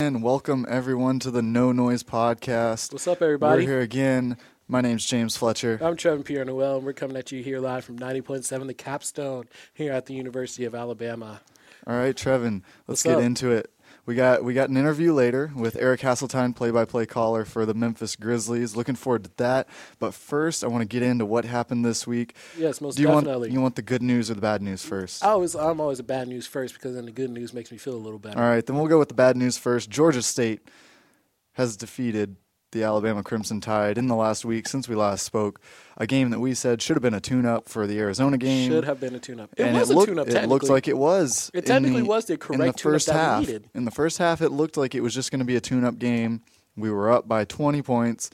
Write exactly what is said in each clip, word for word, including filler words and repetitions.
And welcome everyone to the No Noise Podcast. What's up, everybody? We're here again. My name's James Fletcher. I'm Trevin Pierre Noel, and we're coming at you here live from ninety point seven The Capstone here at the University of Alabama. All right, Trevin, let's What's get up? into it. We got we got an interview later with Eric Hasseltine, play-by-play caller for the Memphis Grizzlies. Looking forward to that. But first, I want to get into what happened this week. Yes, most Do you definitely. want you want the good news or the bad news first? I always, I'm always a bad news first because then the good news makes me feel a little better. All right, then we'll go with the bad news first. Georgia State has defeated the Alabama Crimson Tide in the last week since we last spoke. A game that we said should have been a tune-up for the Arizona game. Should have been a tune-up. It and was it a looked, tune-up, It technically. looked like it was. It in technically the- was the in correct the tune-up first that we half. needed. In the first half, it looked like it was just going to be a tune-up game. We were up by twenty points,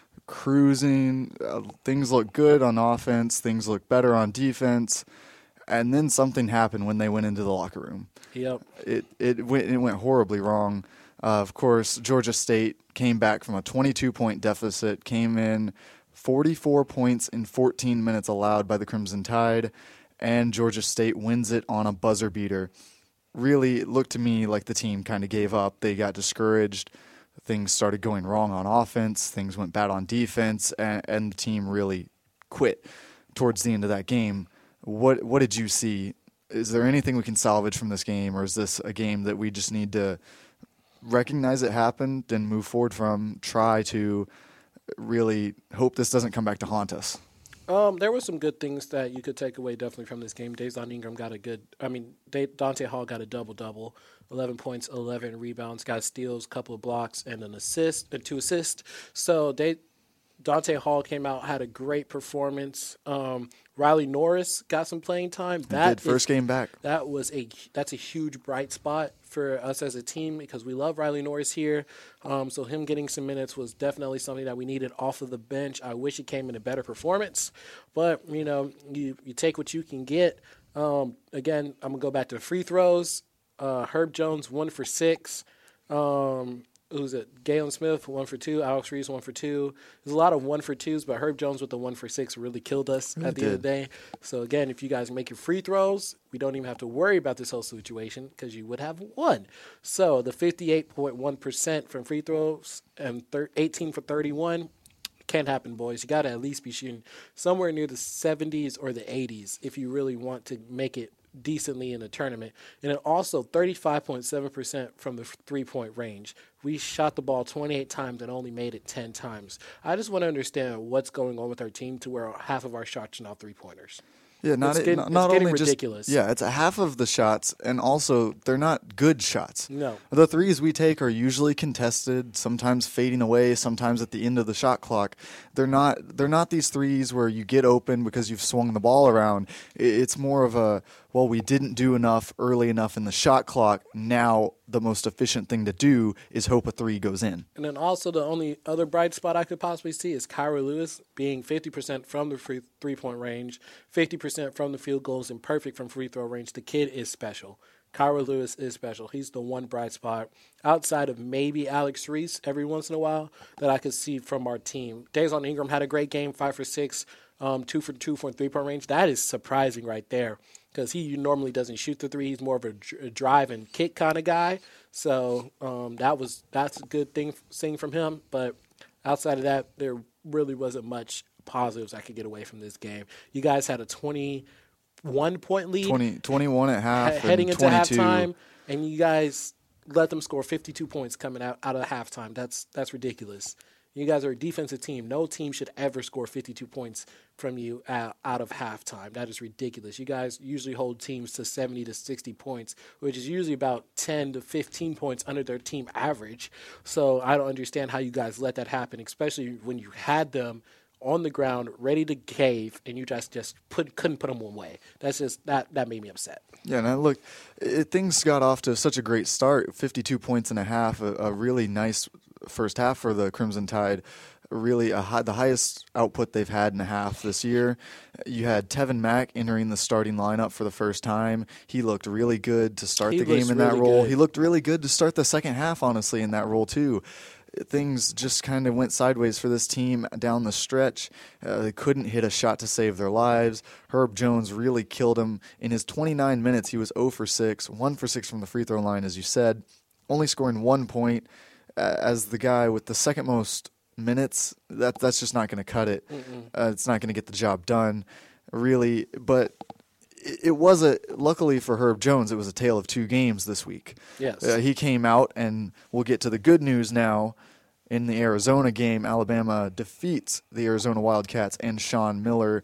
cruising. Uh, things looked good on offense. Things looked better on defense. And then something happened when they went into the locker room. Yep. It it went it went horribly wrong. Uh, of course, Georgia State came back from a twenty-two point deficit, came in forty-four points in fourteen minutes allowed by the Crimson Tide, and Georgia State wins it on a buzzer beater. Really, it looked to me like the team kind of gave up. They got discouraged. Things started going wrong on offense. Things went bad on defense, and, and the team really quit towards the end of that game. What what did you see? Is there anything we can salvage from this game, or is this a game that we just need to recognize it happened and move forward from, try to really hope this doesn't come back to haunt us? Um, there were some good things that you could take away definitely from this game. Dazon Ingram got a good, I mean, Da- Dante Hall got a double-double, eleven points, eleven rebounds, got steals, couple of blocks, and an assist, and two assists. So they, Dante Hall came out, had a great performance. Um, Riley Norris got some playing time. He That did first is- game back. That was a that's a huge bright spot for us as a team because we love Riley Norris here. Um, so him getting some minutes was definitely something that we needed off of the bench. I wish it came in a better performance, but you know you you take what you can get. Um, again, I'm gonna go back to the free throws. Uh, Herb Jones one for six. Um, who's it? Galen Smith one for two. Alex Reese one for two. There's a lot of one for twos, but Herb Jones with the one for six really killed us Really at the end of did. the day. So again, if you guys make your free throws, we don't even have to worry about this whole situation because you would have won. So the fifty-eight point one percent from free throws and thir- eighteen for thirty-one. Can't happen, boys. You got to at least be shooting somewhere near the seventies or the eighties if you really want to make it decently in a tournament. And then also thirty-five point seven percent from the three-point range. We shot the ball twenty-eight times and only made it ten times. I just want to understand what's going on with our team to where half of our shots are now three-pointers. Yeah, not It's it- getting- not, it's not getting only ridiculous. just yeah, it's a half of the shots, and also they're not good shots. No. The threes we take are usually contested, sometimes fading away, sometimes at the end of the shot clock. They're not they're not these threes where you get open because you've swung the ball around. I- It's more of a, well, we didn't do enough early enough in the shot clock. Now the most efficient thing to do is hope a three goes in. And then also the only other bright spot I could possibly see is Kyra Lewis being fifty percent from the free three-point range, fifty percent from the field goals, and perfect from free throw range. The kid is special. Kyra Lewis is special. He's the one bright spot outside of maybe Alex Reese every once in a while that I could see from our team. Dazon Ingram had a great game, five for six, um, two for two from three-point range. That is surprising right there because he normally doesn't shoot the three. He's more of a, dr- a drive and kick kind of guy. So um, that was that's a good thing seeing from him. But outside of that, there really wasn't much positives I could get away from this game. You guys had a twenty-one point lead twenty, twenty-one at half he- heading and into twenty-two. halftime, and you guys let them score fifty-two points coming out, out of halftime. That's that's ridiculous. You guys are a defensive team. No team should ever score fifty-two points from you out, out of halftime. That is ridiculous. You guys usually hold teams to seventy to sixty points, which is usually about ten to fifteen points under their team average. So I don't understand how you guys let that happen, especially when you had them on the ground ready to cave and you just just put couldn't put them away. That's just that that made me upset. Yeah, and I look, it, things got off to such a great start. fifty-two points and a half, a, a really nice first half for the Crimson Tide. Really, a high, the highest output they've had in a half this year. You had Tevin Mack entering the starting lineup for the first time. He looked really good to start He the game looks in that really role. good. He looked really good to start the second half, honestly, in that role too. Things just kind of went sideways for this team down the stretch. Uh, they couldn't hit a shot to save their lives. Herb Jones really killed him. In his twenty-nine minutes, he was zero for six, one for six from the free throw line, as you said. only scoring one point uh, as the guy with the second most minutes. That that's just not going to cut it. Uh, it's not going to get the job done, really. But it, it was a luckily for Herb Jones, it was a tale of two games this week. Yes, uh, he came out, and we'll get to the good news now. In the Arizona game, Alabama defeats the Arizona Wildcats and Sean Miller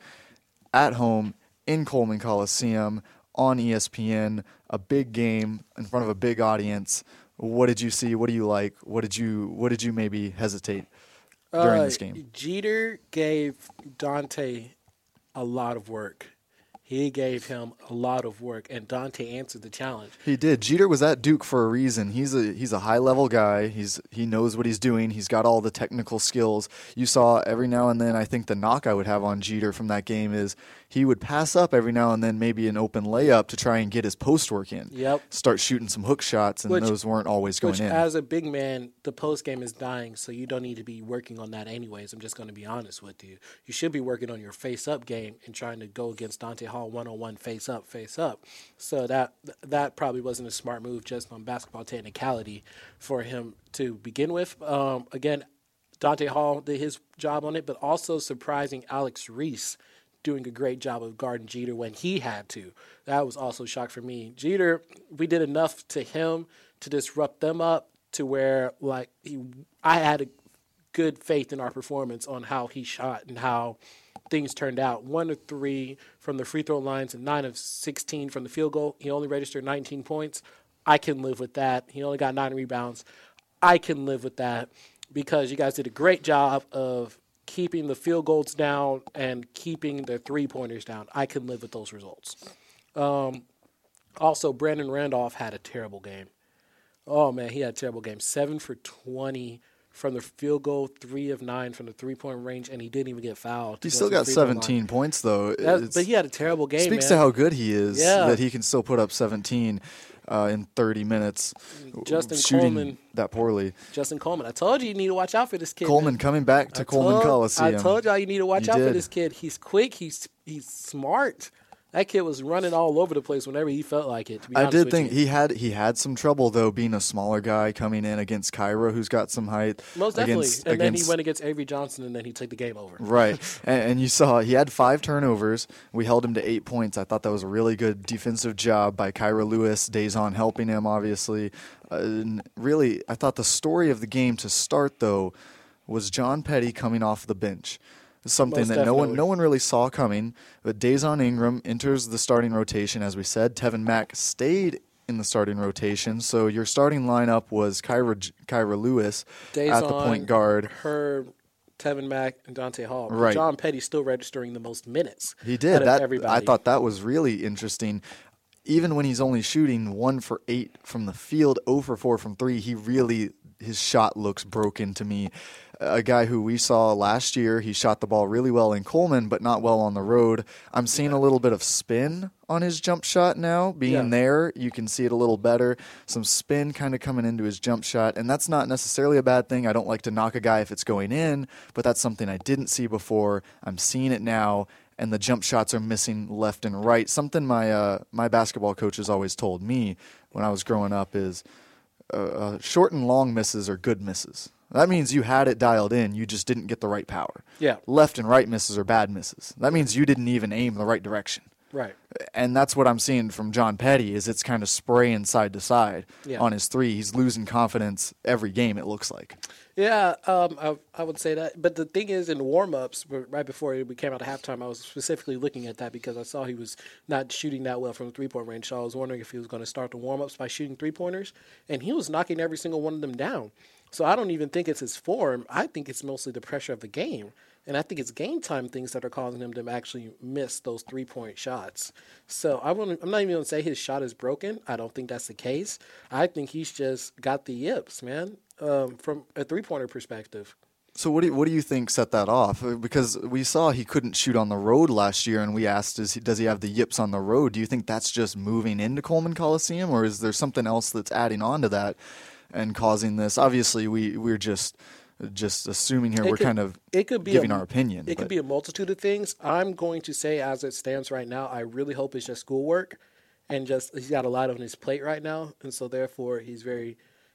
at home in Coleman Coliseum on E S P N. A big game in front of a big audience. What did you see? What do you like? What did you What did you maybe hesitate during uh, this game? Jeter gave Dante a lot of work. He gave him a lot of work, and Dante answered the challenge. He did. Jeter was at Duke for a reason. He's a he's a high level guy. He's he knows what he's doing. He's got all the technical skills. You saw every now and then. I think the knock I would have on Jeter from that game is he would pass up every now and then, maybe an open layup to try and get his post work in. Yep. Start shooting some hook shots, and Which- those weren't always going Which, in. as a big man, the post game is dying, so you don't need to be working on that anyways. I'm just going to be honest with you. You should be working on your face up game and trying to go against Dante Hall one on one, face up, face up. So that that probably wasn't a smart move just on basketball technicality for him to begin with. Um, again, Dante Hall did his job on it, but also surprising Alex Reese doing a great job of guarding Jeter when he had to. That was also a shock for me. Jeter, we did enough to him to disrupt them up to where, like, he, I had a good faith in our performance on how he shot and how things turned out. One of three from the free throw lines and nine of sixteen from the field goal. He only registered nineteen points. I can live with that. He only got nine rebounds. I can live with that because you guys did a great job of keeping the field goals down and keeping the three-pointers down. I can live with those results. Um, also, Brandon Randolph had a terrible game. Oh, man, he had a terrible game. seven for twenty from the field goal, three of nine from the three-point range, and he didn't even get fouled. He still got seventeen points, though. That, but he had a terrible game, Speaks man. to how good he is, Yeah. that he can still put up seventeen uh, in thirty minutes. Justin shooting Coleman. that poorly. Justin Coleman. I told you you need to watch out for this kid. Coleman man. coming back to I Coleman told- Coliseum. I told y'all you need to watch You out for did. this kid. He's quick. He's he's smart. That kid was running all over the place whenever he felt like it. To be I honest did with think you. he had he had some trouble though, being a smaller guy coming in against Kyra, who's got some height. Most definitely. Against, and then he against- went against Avery Johnson, and then he took the game over. Right, and, and you saw he had five turnovers. We held him to eight points. I thought that was a really good defensive job by Kyra Lewis. Dazon helping him, obviously. Uh, and really, I thought the story of the game to start though was John Petty coming off the bench. Something Most that no one definitely. no one really saw coming. But Dazon Ingram enters the starting rotation, as we said. Tevin Mack stayed in the starting rotation. So your starting lineup was Kyra, Kyra Lewis at the Dazon, point guard. Herb, Tevin Mack, and Dante Hall. But Right. John Petty still registering the most minutes. He out did of that. Everybody. I thought that was really interesting. Even when he's only shooting one for eight from the field, zero for four from three, he really his shot looks broken to me. A guy who we saw last year, he shot the ball really well in Coleman, but not well on the road. I'm seeing a little bit of spin on his jump shot now. Being Yeah. there, you can see it a little better. Some spin kind of coming into his jump shot, and that's not necessarily a bad thing. I don't like to knock a guy if it's going in, but that's something I didn't see before. I'm seeing it now, and the jump shots are missing left and right. Something my uh, my basketball coaches always told me when I was growing up is uh, uh, short and long misses are good misses. That means you had it dialed in, you just didn't get the right power. Yeah. Left and right misses are bad misses. That means you didn't even aim the right direction. Right. And that's what I'm seeing from John Petty is it's kind of spraying side to side Yeah. on his three. He's losing confidence every game, it looks like. Yeah, um, I, I would say that. But the thing is, in warm-ups, right before we came out of halftime, I was specifically looking at that because I saw he was not shooting that well from the three-point range. So I was wondering if he was going to start the warm-ups by shooting three-pointers. And he was knocking every single one of them down. So I don't even think it's his form. I think it's mostly the pressure of the game. And I think it's game time things that are causing him to actually miss those three-point shots. So I wouldn't, I'm not even going to say his shot is broken. I don't think that's the case. I think he's just got the yips, man, um, from a three-pointer perspective. So what do you, what do you think set that off? Because we saw he couldn't shoot on the road last year, and we asked, is he, does he have the yips on the road? Do you think that's just moving into Coleman Coliseum, or is there something else that's adding on to that and causing this? Obviously, we we're just just assuming here. It we're could- kind of it could be giving a- our opinion. It but- could be a multitude of things. I'm going to say, as it stands right now, I really hope it's just schoolwork, and just he's got a lot on his plate right now, and so therefore he's very,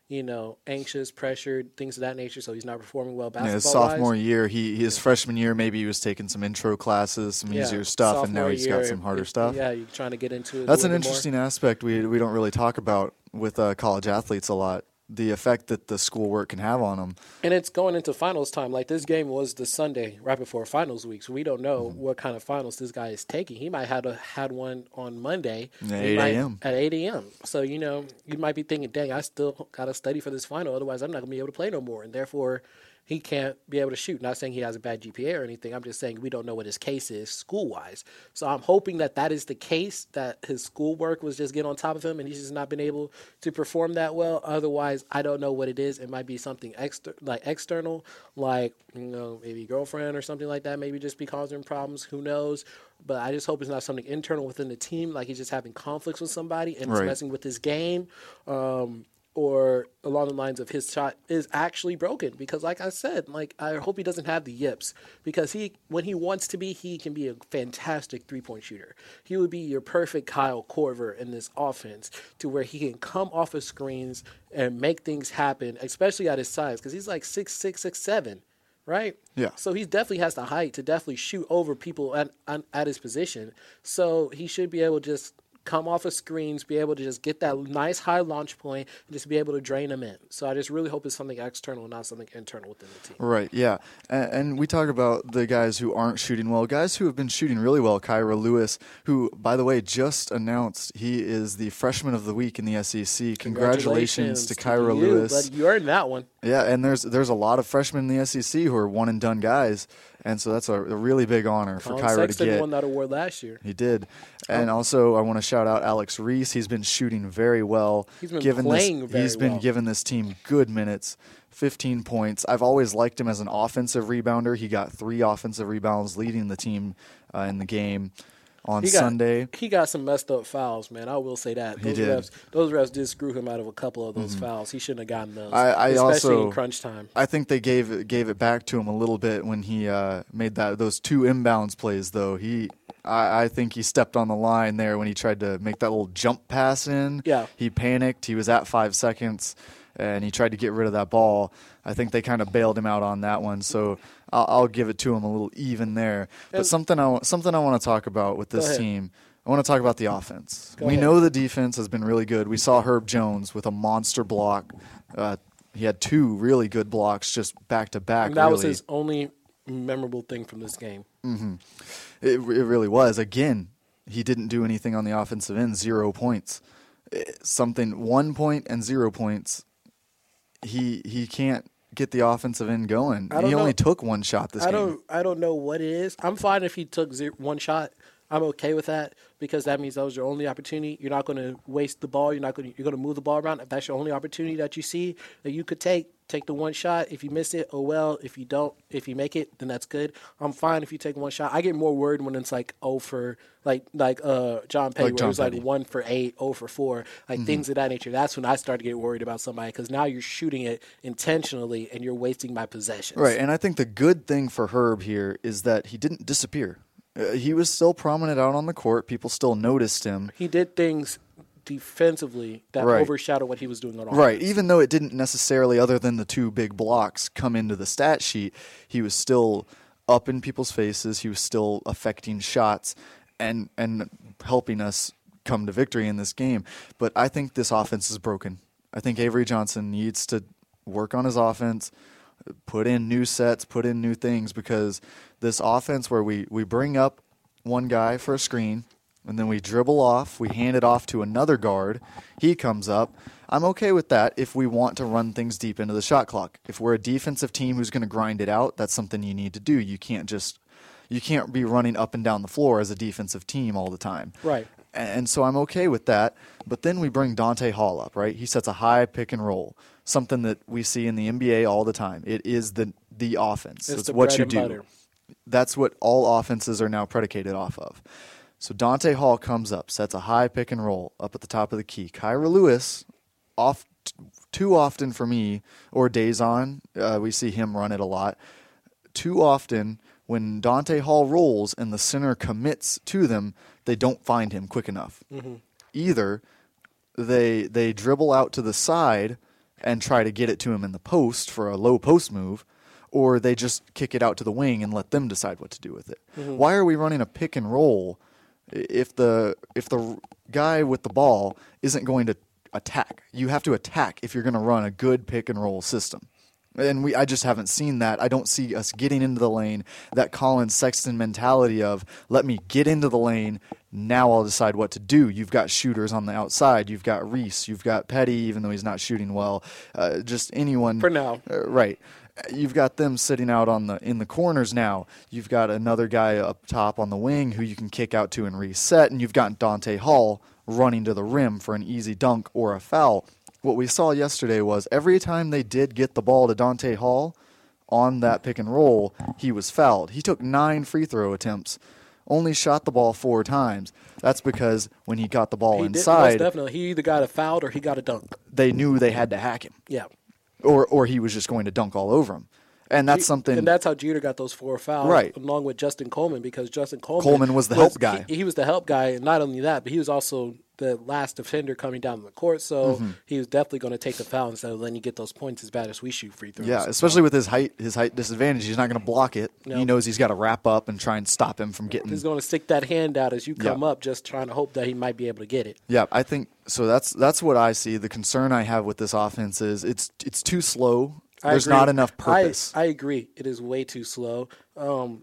you know, anxious, pressured, things of that nature. So he's not performing well Yeah, his basketball-wise. sophomore year, he his freshman year, maybe he was taking some intro classes, some Yeah, easier stuff, and now sophomore he's year, got some harder if- stuff. Yeah, you're trying to get into it. That's a an little bit more. interesting aspect we we don't really talk about with uh, college athletes a lot. The effect that the schoolwork can have on them. And it's going into finals time. Like, this game was the Sunday right before finals week, so we don't know Mm-hmm. what kind of finals this guy is taking. He might have a, had one on Monday. Yeah, He eight might- a.m. At eight a.m. So, you know, you might be thinking, dang, I still got to study for this final. Otherwise, I'm not going to be able to play no more. And therefore, he can't be able to shoot. Not saying he has a bad G P A or anything. I'm just saying we don't know what his case is school-wise. So I'm hoping that that is the case, that his schoolwork was just getting on top of him and he's just not been able to perform that well. Otherwise, I don't know what it is. It might be something exter- like external, like, you know, maybe girlfriend or something like that, maybe just be causing problems. Who knows? But I just hope it's not something internal within the team, like he's just having conflicts with somebody and it's Right. messing with his game. Um, or along the lines of his shot is actually broken, because like I said, like I hope he doesn't have the yips, because he when he wants to be, he can be a fantastic three-point shooter. He would be your perfect Kyle Korver in this offense, to where he can come off of screens and make things happen, especially at his size, because he's like six six, six seven, right? Yeah. So he definitely has the height to definitely shoot over people at at, at his position. So he should be able to just come off of screens, be able to just get that nice high launch point, and just be able to drain them in. So I just really hope it's something external, not something internal within the team. Right, yeah. And, and we talk about the guys who aren't shooting well, guys who have been shooting really well. Kyra Lewis, who, by the way, just announced he is the freshman of the week in the S E C. Congratulations, to Kyra you, Lewis. But you earned that one. Yeah, and there's there's a lot of freshmen in the S E C who are one and done guys, and so that's a, a really big honor for Colin Kyra Sexton to get. won that award last year. He did. And also I want to shout out Alex Reese. He's been shooting very well. He's been given playing this, very He's been well. giving this team good minutes. fifteen points. I've always liked him as an offensive rebounder. He got three offensive rebounds, leading the team uh, in the game on He got, Sunday. He got some messed up fouls, man. I will say that. He Those did. refs, those refs did screw him out of a couple of those fouls. He shouldn't have gotten those, I- I especially also- in crunch time. I think they gave it, gave it back to him a little bit when he uh, made that those two inbounds plays. Though he, I, I think he stepped on the line there when he tried to make that little jump pass in. Yeah. He panicked. He was at five seconds, and he tried to get rid of that ball. I think they kind of bailed him out on that one. So I'll, I'll give it to him a little even there. But And- something I wa- something I want to talk about with this ahead. team. I want to talk about the offense. Go we ahead. know the defense has been really good. We saw Herb Jones with a monster block. Uh, he had two really good blocks just back to back. And that really. was his only memorable thing from this game. It, it really was. Again, he didn't do anything on the offensive end. Zero points. Eh, Something one point and zero points. He he can't get the offensive end going. I don't He know. only took one shot this I game. don't I don't know what it is. I'm fine if he took zero, one shot. I'm okay with that, because that means that was your only opportunity. You're not going to waste the ball. You're not going to you're going to move the ball around. If that's your only opportunity that you see that you could take, take the one shot. If you miss it, oh well. If you don't, if you make it, then that's good. I'm fine if you take one shot. I get more worried when it's like oh for like like uh John Petty, Like where John it was like Petty. one for eight, oh for four, like things of that nature. That's when I start to get worried about somebody, because now you're shooting it intentionally and you're wasting my possessions. Right, and I think the good thing for Herb here is that he didn't disappear. Uh, he was still prominent out on the court. People still noticed him. He did things defensively that Right. overshadowed what he was doing on offense. Right, even though it didn't necessarily, other than the two big blocks, come into the stat sheet, he was still up in people's faces. He was still affecting shots and and helping us come to victory in this game. But I think this offense is broken. I think Avery Johnson needs to work on his offense, put in new sets, put in new things, because this offense where we, we bring up one guy for a screen, and then we dribble off, we hand it off to another guard, he comes up. I'm okay with that if we want to run things deep into the shot clock. If we're a defensive team who's going to grind it out, that's something you need to do. You can't just you can't be running up and down the floor as a defensive team all the time. Right. And so I'm okay with that. But then we bring Dante Hall up, right? He sets a high pick and roll, something that we see in the N B A all the time. It is the the offense. It's It's the what bread you and do. butter. That's what all offenses are now predicated off of. So Dante Hall comes up, sets a high pick and roll up at the top of the key. Kyra Lewis, off t- too often for me, or Dazon, uh, we see him run it a lot. Too often, when Dante Hall rolls and the center commits to them, they don't find him quick enough. Mm-hmm. Either they they dribble out to the side and try to get it to him in the post for a low post move, or they just kick it out to the wing and let them decide what to do with it. Mm-hmm. Why are we running a pick and roll if the if the guy with the ball isn't going to attack? You have to attack if you're going to run a good pick and roll system. And we, I just haven't seen that. I don't see us getting into the lane, that Colin Sexton mentality of, let me get into the lane, now I'll decide what to do. You've got shooters on the outside. You've got Reese. You've got Petty, even though he's not shooting well. Uh, just anyone. For now. Uh, right. You've got them sitting out on the in the corners now. You've got another guy up top on the wing who you can kick out to and reset, and you've got Dante Hall running to the rim for an easy dunk or a foul. What we saw yesterday was every time they did get the ball to Dante Hall on that pick and roll, he was fouled. He took nine free throw attempts, only shot the ball four times. That's because when he got the ball he inside, did, most definitely, he either got a foul or he got a dunk. They knew they had to hack him. Yeah. Or or he was just going to dunk all over him. And that's G- something. And that's how Jeter got those four fouls, right, along with Justin Coleman, because Justin Coleman, Coleman was the was, help guy. He, he was the help guy, and not only that, but he was also the last defender coming down the court, so mm-hmm. he was definitely going to take the foul instead of letting you get those points as bad as we shoot free throws. Yeah, especially with his height, his height disadvantage. He's not going to block it. Nope. He knows he's got to wrap up and try and stop him from getting. He's going to stick that hand out as you come yeah. up, just trying to hope that he might be able to get it. Yeah, I think so. That's that's what I see. The concern I have with this offense is it's it's too slow. I There's agree. not enough purpose. I, I agree. It is way too slow. Um,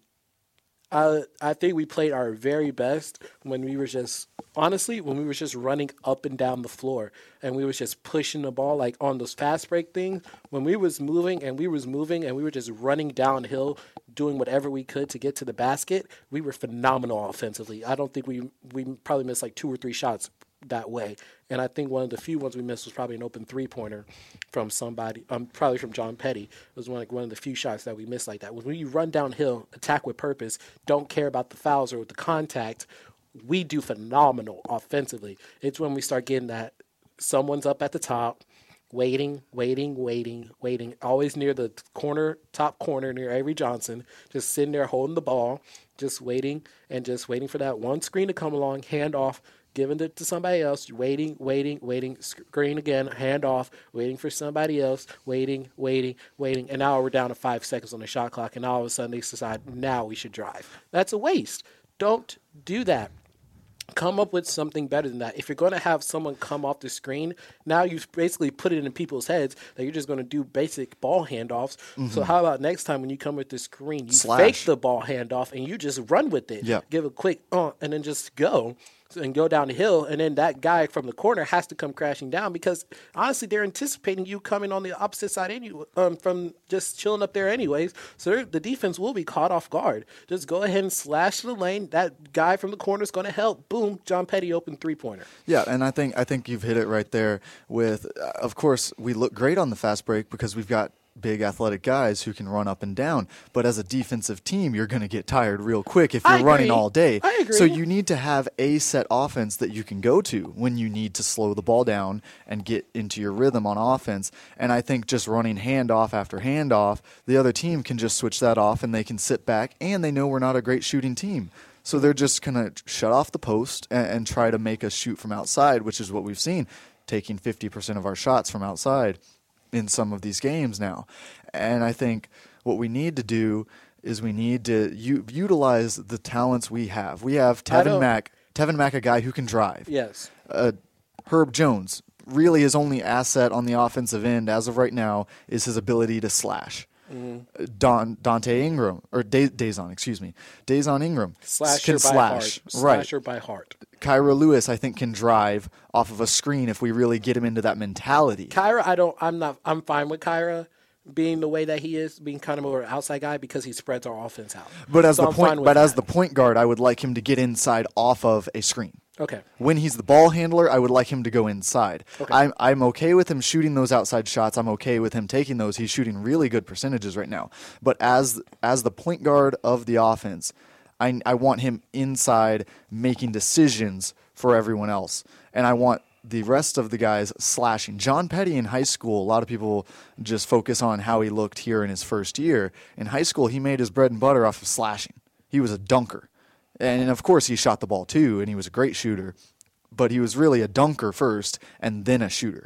I I think we played our very best when we were just honestly when we were just running up and down the floor and we was just pushing the ball like on those fast break things. When we was moving and we was moving and we were just running downhill, doing whatever we could to get to the basket, we were phenomenal offensively. I don't think we we probably missed like two or three shots that way. And I think one of the few ones we missed was probably an open three-pointer from somebody, um, probably from John Petty. It was one, like one of the few shots that we missed like that. When you run downhill, attack with purpose, don't care about the fouls or the contact, we do phenomenal offensively. It's when we start getting that someone's up at the top, waiting, waiting, waiting, waiting, always near the corner, top corner near Avery Johnson, just sitting there holding the ball, just waiting and just waiting for that one screen to come along, hand off, giving it to somebody else, waiting, waiting, waiting, screen again, hand off, waiting for somebody else, waiting, waiting, waiting, and now we're down to five seconds on the shot clock, and all of a sudden they decide now we should drive. That's a waste. Don't do that. Come up with something better than that. If you're going to have someone come off the screen, now you've basically put it in people's heads that you're just going to do basic ball handoffs. Mm-hmm. So how about next time when you come with the screen, you Slash. fake the ball handoff and you just run with it. Yeah. Give a quick uh, and then just go. And go down the hill, and then that guy from the corner has to come crashing down because, honestly, they're anticipating you coming on the opposite side anyway, um, from just chilling up there anyways. So the defense will be caught off guard. Just go ahead and slash the lane. That guy from the corner is going to help. Boom, John Petty open three-pointer. Yeah, and I think I think you've hit it right there with, uh, of course, we look great on the fast break because we've got big athletic guys who can run up and down. But as a defensive team, you're going to get tired real quick if you're running all day. I agree. So you need to have a set offense that you can go to when you need to slow the ball down and get into your rhythm on offense. And I think just running handoff after handoff, the other team can just switch that off and they can sit back and they know we're not a great shooting team. So they're just going to shut off the post and, and try to make us shoot from outside, which is what we've seen, taking fifty percent of our shots from outside in some of these games now. And I think what we need to do is we need to u- utilize the talents we have. We have Tevin Mack, Tevin Mack, a guy who can drive. Yes. Uh, Herb Jones, really his only asset on the offensive end as of right now is his ability to slash. Mm-hmm. Don Dante Ingram or De- Dazon, excuse me, Dazon Ingram Slasher can by slash, heart. right? Slasher by heart. Kyra Lewis, I think, can drive off of a screen if we really get him into that mentality. Kyra, I don't. I'm not. I'm fine with Kyra being the way that he is, being kind of more an outside guy because he spreads our offense out. But as so the I'm point, but that. as the point guard, I would like him to get inside off of a screen. Okay. When he's the ball handler, I would like him to go inside. Okay. I'm I'm okay with him shooting those outside shots. I'm okay with him taking those. He's shooting really good percentages right now. But as as the point guard of the offense, I I want him inside making decisions for everyone else, and I want the rest of the guys slashing. John Petty in high school, a lot of people just focus on how he looked here in his first year. In high school, he made his bread and butter off of slashing. He was a dunker. And, of course, he shot the ball too, and he was a great shooter. But he was really a dunker first and then a shooter.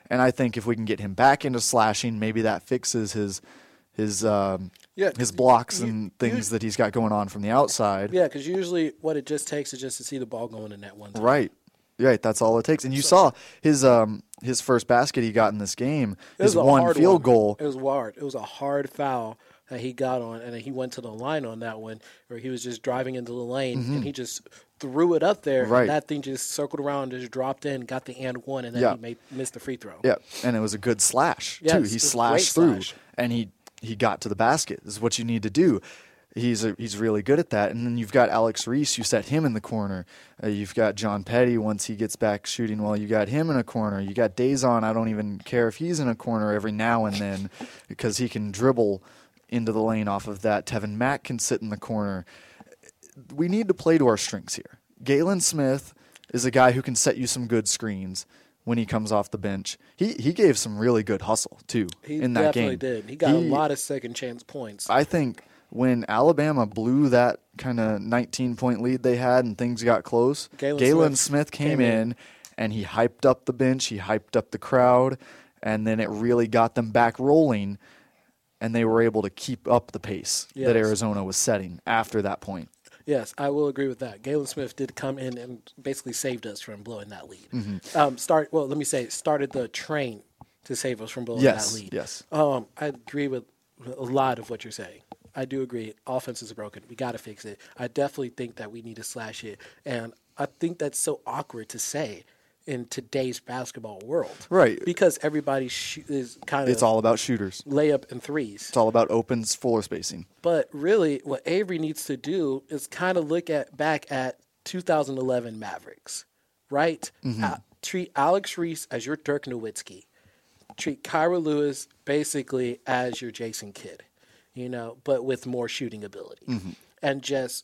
And I think if we can get him back into slashing, maybe that fixes his his um, Yeah, his blocks you- and things you- that he's got going on from the outside. Yeah, because usually what it just takes is just to see the ball go in the net one time. Right. Right, that's all it takes. And you saw his um his first basket he got in this game, It was his a one hard field one. goal. It was hard. It was a hard foul that he got on, and then he went to the line on that one, where he was just driving into the lane, and he just threw it up there, Mm-hmm. Right. and that thing just circled around, just dropped in, got the and one, and then Yeah. he made, missed the free throw. Yeah, and it was a good slash Yes, too. it He was a slashed great through, slash. and he he got to the basket. This is what you need to do. He's a, he's really good at that. And then you've got Alex Reese. You set him in the corner. Uh, you've got John Petty once he gets back shooting well. You got him in a corner. You got Dazon. I don't even care if he's in a corner every now and then because he can dribble into the lane off of that. Tevin Mack can sit in the corner. We need to play to our strengths here. Galen Smith is a guy who can set you some good screens when he comes off the bench. He he gave some really good hustle too He in that definitely game. did. He got a lot of second chance points. I think when Alabama blew that kind of nineteen point lead they had and things got close, Galen Galen Smith Smith came, came in. in and he hyped up the bench, he hyped up the crowd, and then it really got them back rolling, and they were able to keep up the pace Yes. that Arizona was setting after that point. Yes, I will agree with that. Galen Smith did come in and basically saved us from blowing that lead. Mm-hmm. Um, start well, let me say, started the train to save us from blowing Yes, that lead. yes. Um, I agree with a lot of what you're saying. I do agree. Offense is broken. We got to fix it. I definitely think that we need to slash it, and I think that's so awkward to say in today's basketball world, Right. Because everybody sh- is kind of It's all about shooters. layup and threes. It's all about opens, floor spacing. But really, what Avery needs to do is kind of look at back at two thousand eleven Mavericks, right? Mm-hmm. Uh, treat Alex Reese as your Dirk Nowitzki. Treat Kyra Lewis basically as your Jason Kidd, you know, but with more shooting ability. Mm-hmm. And just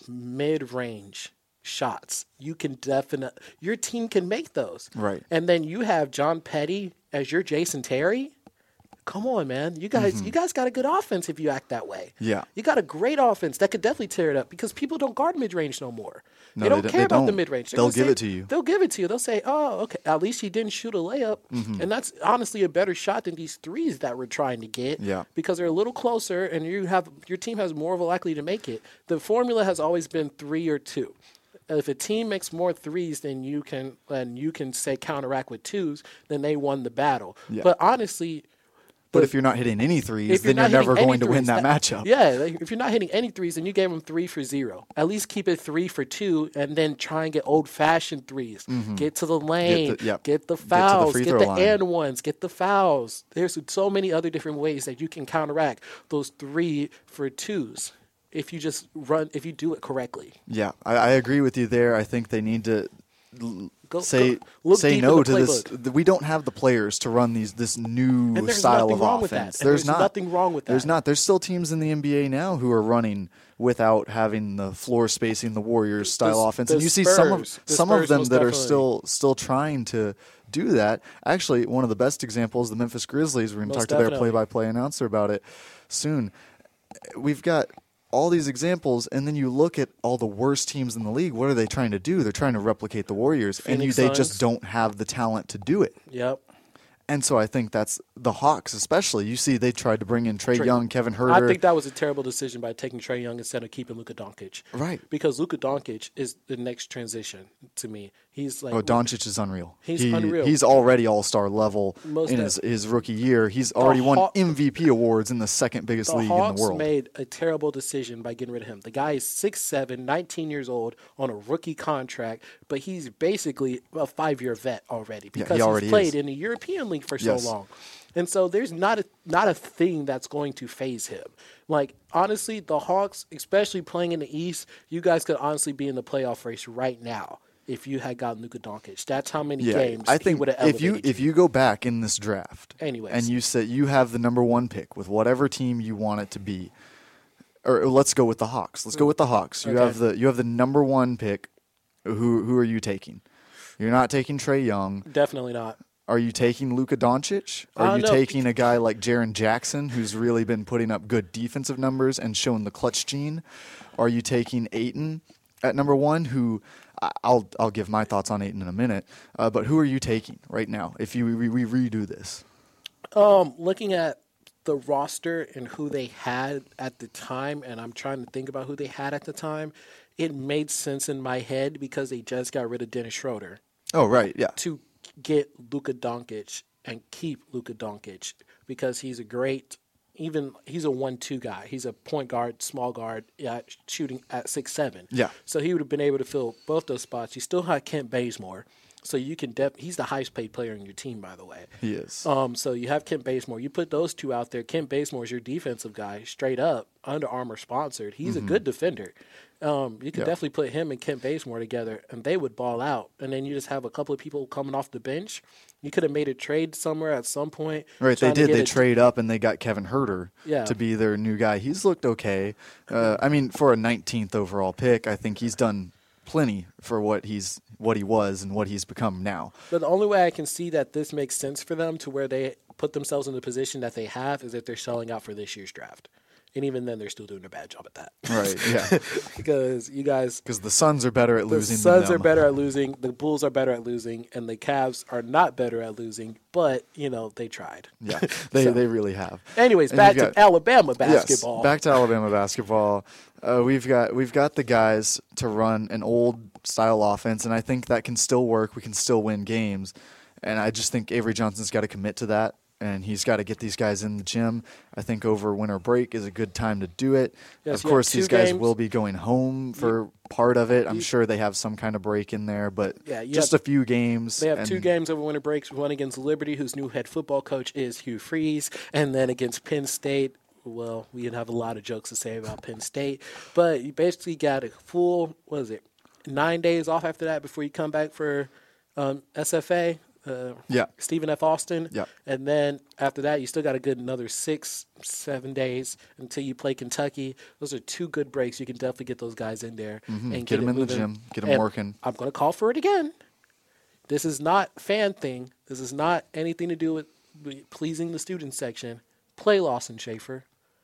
mid-range shots. You can definitely – your team can make those. Right. And then you have John Petty as your Jason Terry. Come on, man. You guys you guys got a good offense if you act that way. Mm-hmm. Yeah. You got a great offense that could definitely tear it up because people don't guard mid-range no more. No, they don't they don't- care they about the don't. mid-range. They're They'll gonna give say- it to you. They'll give it to you. They'll say, oh, okay, at least he didn't shoot a layup. Mm-hmm. And that's honestly a better shot than these threes that we're trying to get Yeah. because they're a little closer and you have your team has more of a likely to make it. The formula has always been three or two. If a team makes more threes than you can, and you can say counteract with twos, then they won the battle. Yeah. But honestly, But if you're not hitting any threes, if you're then you're not never hitting going any to win threes, that matchup. Yeah, like, if you're not hitting any threes, then you gave them three for zero. At least keep it three for two, and then try and get old-fashioned threes. Get to the lane, Get the- yep. get the Get to the fouls, free get throw the line. and ones, get the fouls. There's so many other different ways that you can counteract those three for twos if you just run, if you do it correctly. Yeah, I, I agree with you there. I think they need to l- Go- say go- look say deep no in to the this. playbook. th- We don't have the players to run these this new And there's style nothing of wrong with that. offense. And there's not nothing wrong with There's that. not. There's still teams in the N B A now who are running without having the floor spacing, the Warriors style The- offense, the and you see some of Spurs. The some of Spurs them most that are definitely. still still trying to do that. Actually, one of the best examples, the Memphis Grizzlies. We're going to Most talk to their definitely. play-by-play announcer about it soon. We've got all these examples, and then you look at all the worst teams in the league. What are they trying to do? They're trying to replicate the Warriors, and you, Phoenix they Suns. just don't have the talent to do it. Yep. And so I think that's the Hawks, especially. You see, they tried to bring in Trey Trey- Young, Kevin I Huerter. think that was a terrible decision by taking Trey Young instead of keeping Luka Doncic. Right. Because Luka Doncic is the next transition to me. He's like Oh, Doncic is unreal. He's He- unreal. He's already all-star level Most in def- his, his rookie year. He's already won Haw- M V P awards in the second biggest the league Hawks in the world. made a terrible decision by getting rid of him. The guy is six seven, nineteen years old on a rookie contract, but he's basically a five-year vet already Yeah, he because already he's played is. in the European League for Yes. so long. And so there's not a not a thing that's going to phase him. Like honestly, the Hawks, especially playing in the East, you guys could honestly be in the playoff race right now if you had gotten Luka Doncic. That's how many Yeah, games I he think would have if you elevated if you go back in this draft, Anyways. and you say you have the number one pick with whatever team you want it to be, or let's go with the Hawks. Let's go with the Hawks. You Okay. have the you have the number one pick. Who who are you taking? You're not taking Trey Young. Definitely not. Are you taking Luka Doncic? Are Uh, you no. taking a guy like Jaren Jackson, who's really been putting up good defensive numbers and showing the clutch gene? Are you taking Ayton at number one, who I- I'll I'll give my thoughts on Ayton in a minute. Uh, but who are you taking right now if you we, we redo this? Um, looking at the roster and who they had at the time, and I'm trying to think about who they had at the time, it made sense in my head because they just got rid of Dennis Schroeder. Oh, right, yeah. To get Luka Doncic and keep Luka Doncic because he's a great, even he's a one two guy. He's a point guard, small guard, yeah, shooting at six seven. Yeah. So he would have been able to fill both those spots. You still had Kent Bazemore. So you can def- he's the highest paid player in your team, by the way. He is. Um, so you have Kent Bazemore. You put those two out there. Kent Bazemore is your defensive guy, straight up, Under Armour sponsored. He's mm-hmm. a good defender. Um, you can yeah. definitely put him and Kent Bazemore together, and they would ball out. And then you just have a couple of people coming off the bench. You could have made a trade somewhere at some point. Right, they did. They trade up, and they got Kevin Huerter yeah. to be their new guy. He's looked okay. Uh, I mean, for a nineteenth overall pick, I think he's done plenty for what he's what he was and what he's become now. But the only way I can see that this makes sense for them to where they put themselves in the position that they have is if they're selling out for this year's draft. And even then, they're still doing a bad job at that. Right, yeah. Because you guys... Because the Suns are better at losing than them. The Suns are better at losing, the Bulls are better at losing, and the Cavs are not better at losing, but, you know, they tried. Yeah, they so. they really have. Anyways, and back got, to Alabama basketball. Yes, back to Alabama basketball. Uh, we've got we've got the guys to run an old-style offense, and I think that can still work. We can still win games. And I just think Avery Johnson's got to commit to that. And he's got to get these guys in the gym. I think over winter break is a good time to do it. Yes, of course, these guys games. will be going home for you, part of it. I'm you, sure they have some kind of break in there, but yeah, just have, a few games. They have two games over winter breaks, one against Liberty, whose new head football coach is Hugh Freeze, and then against Penn State. Well, we have a lot of jokes to say about Penn State, but you basically got a full, what is it, nine days off after that before you come back for um, S F A. Uh, yeah. Stephen F. Austin. Yeah. And then after that, you still got a good another six, seven days until you play Kentucky. Those are two good breaks. You can definitely get those guys in there. Mm-hmm. and Get, get them in moving. the gym. Get them and working. I'm going to call for it again. This is not fan thing. This is not anything to do with pleasing the student section. Play Lawson Schaefer.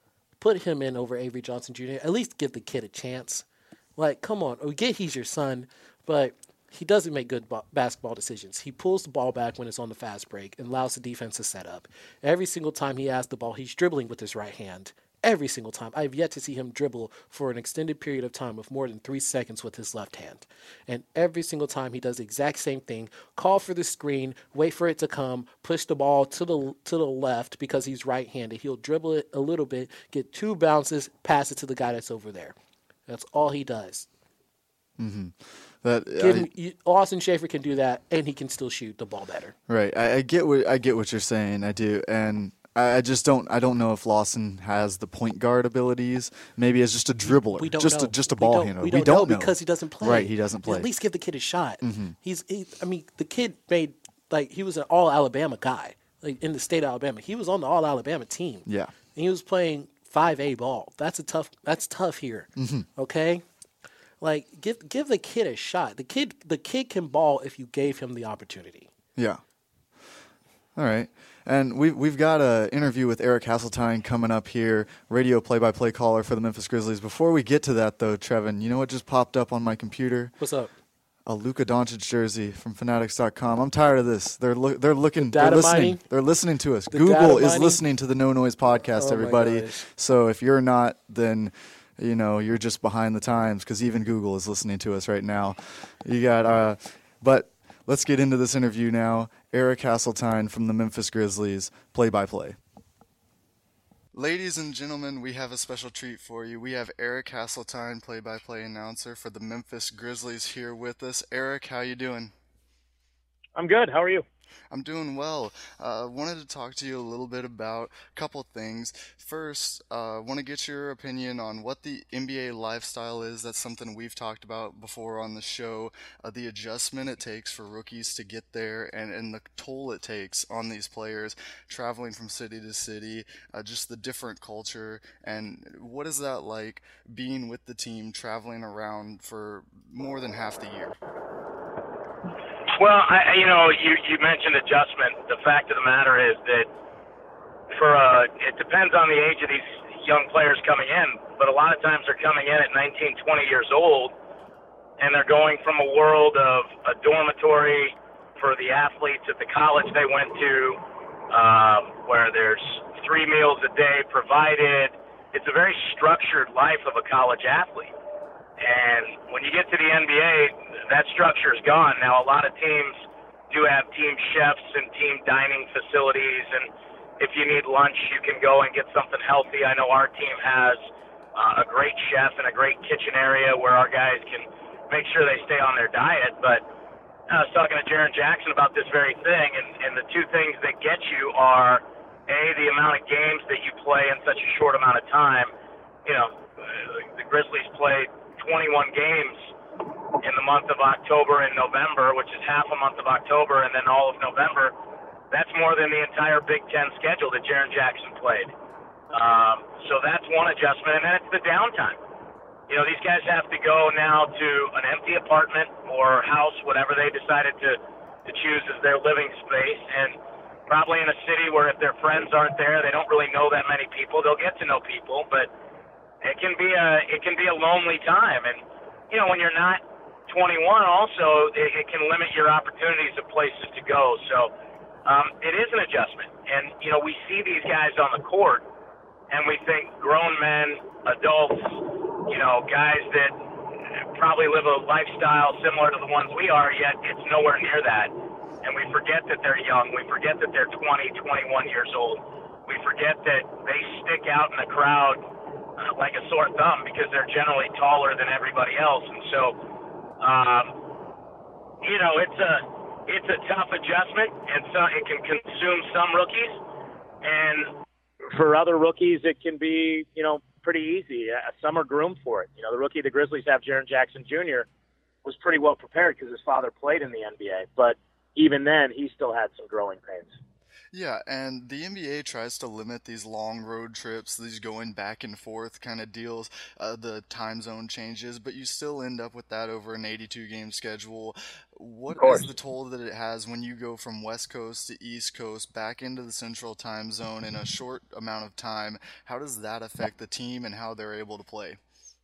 Put him in over Avery Johnson Junior At least give the kid a chance. Like, come on. We get he's your son, but he doesn't make good bo- basketball decisions. He pulls the ball back when it's on the fast break and allows the defense to set up. Every single time he has the ball, he's dribbling with his right hand. Every single time. I've yet to see him dribble for an extended period of time of more than three seconds with his left hand. And every single time he does the exact same thing. Call for the screen, wait for it to come, push the ball to the to the left because he's right-handed. He'll dribble it a little bit, get two bounces, pass it to the guy that's over there. That's all he does. Mm-hmm. That Give him, you, Austin Schaefer can do that, and he can still shoot the ball better. Right. I, I get what I get what you're saying. I do, and I, I just don't. I don't know if Lawson has the point guard abilities. Maybe as just a dribbler, we don't just know. a, just a we ball don't, handler. We don't, we don't know, know because he doesn't play. Right. He doesn't play. At least give the kid a shot. Mm-hmm. He's. He, I mean, the kid made like he was an all Alabama guy, like in the state of Alabama. He was on the all Alabama team. Yeah. And he was playing five A ball. That's a tough. That's tough here. Mm-hmm. Okay. Like, give give the kid a shot. The kid the kid can ball if you gave him the opportunity. Yeah. All right. And we've, we've got an interview with Eric Hasseltine coming up here, radio play-by-play caller for the Memphis Grizzlies. Before we get to that, though, Trevin, you know what just popped up on my computer? What's up? A Luka Doncic jersey from Fanatics dot com. I'm tired of this. They're lo- they're looking. The they're listening. mining? They're listening to us. The Google is mining? listening to the No Noise podcast. Oh, everybody. So if you're not, then you know you're just behind the times because even Google is listening to us right now. You got. Uh, but let's get into this interview now. Eric Hasseltine from the Memphis Grizzlies, play-by-play. Ladies and gentlemen, we have a special treat for you. We have Eric Hasseltine, play-by-play announcer for the Memphis Grizzlies, here with us. Eric, how you doing? I'm good. How are you? I'm doing well. I uh, wanted to talk to you a little bit about a couple things. First, I uh, want to get your opinion on what the N B A lifestyle is. That's something we've talked about before on the show. Uh, the adjustment it takes for rookies to get there and, and the toll it takes on these players traveling from city to city, uh, just the different culture. And what is that like being with the team, traveling around for more than half the year? Well, I, you know, you, you mentioned adjustment. The fact of the matter is that for uh, it depends on the age of these young players coming in, but a lot of times they're coming in at nineteen, twenty years old, and they're going from a world of a dormitory for the athletes at the college they went to, uh, where there's three meals a day provided. It's a very structured life of a college athlete. And when you get to the N B A, that structure is gone. Now, a lot of teams do have team chefs and team dining facilities, and if you need lunch, you can go and get something healthy. I know our team has uh, a great chef and a great kitchen area where our guys can make sure they stay on their diet. But I was talking to Jaren Jackson about this very thing, and, and the two things that get you are, A, the amount of games that you play in such a short amount of time. You know, the Grizzlies played twenty-one games in the month of October and November, which is half a month of October and then all of November. That's more than the entire Big Ten schedule that Jaren Jackson played. Um, so that's one adjustment, and then it's the downtime. You know, these guys have to go now to an empty apartment or house, whatever they decided to, to choose as their living space, and probably in a city where if their friends aren't there, they don't really know that many people. They'll get to know people, but it can be a it can be a lonely time. And, you know, when you're not twenty-one also, it, it can limit your opportunities of places to go. So um, it is an adjustment. And, you know, we see these guys on the court, and we think grown men, adults, you know, guys that probably live a lifestyle similar to the ones we are, yet it's nowhere near that. And we forget that they're young. We forget that they're twenty, twenty-one years old. We forget that they stick out in the crowd uh, like a sore thumb because they're generally taller than everybody else. And so, um, you know, it's a it's a tough adjustment, and so it can consume some rookies. And for other rookies, it can be, you know, pretty easy. Uh, some are groomed for it. You know, the rookie the Grizzlies have, Jaren Jackson Junior, was pretty well prepared because his father played in the N B A. But even then, he still had some growing pains. Yeah, and the N B A tries to limit these long road trips, these going back and forth kind of deals, uh, the time zone changes, but you still end up with that over an eighty-two game schedule. What is the toll that it has when you go from West Coast to East Coast back into the Central Time Zone in a short amount of time? How does that affect the team and how they're able to play?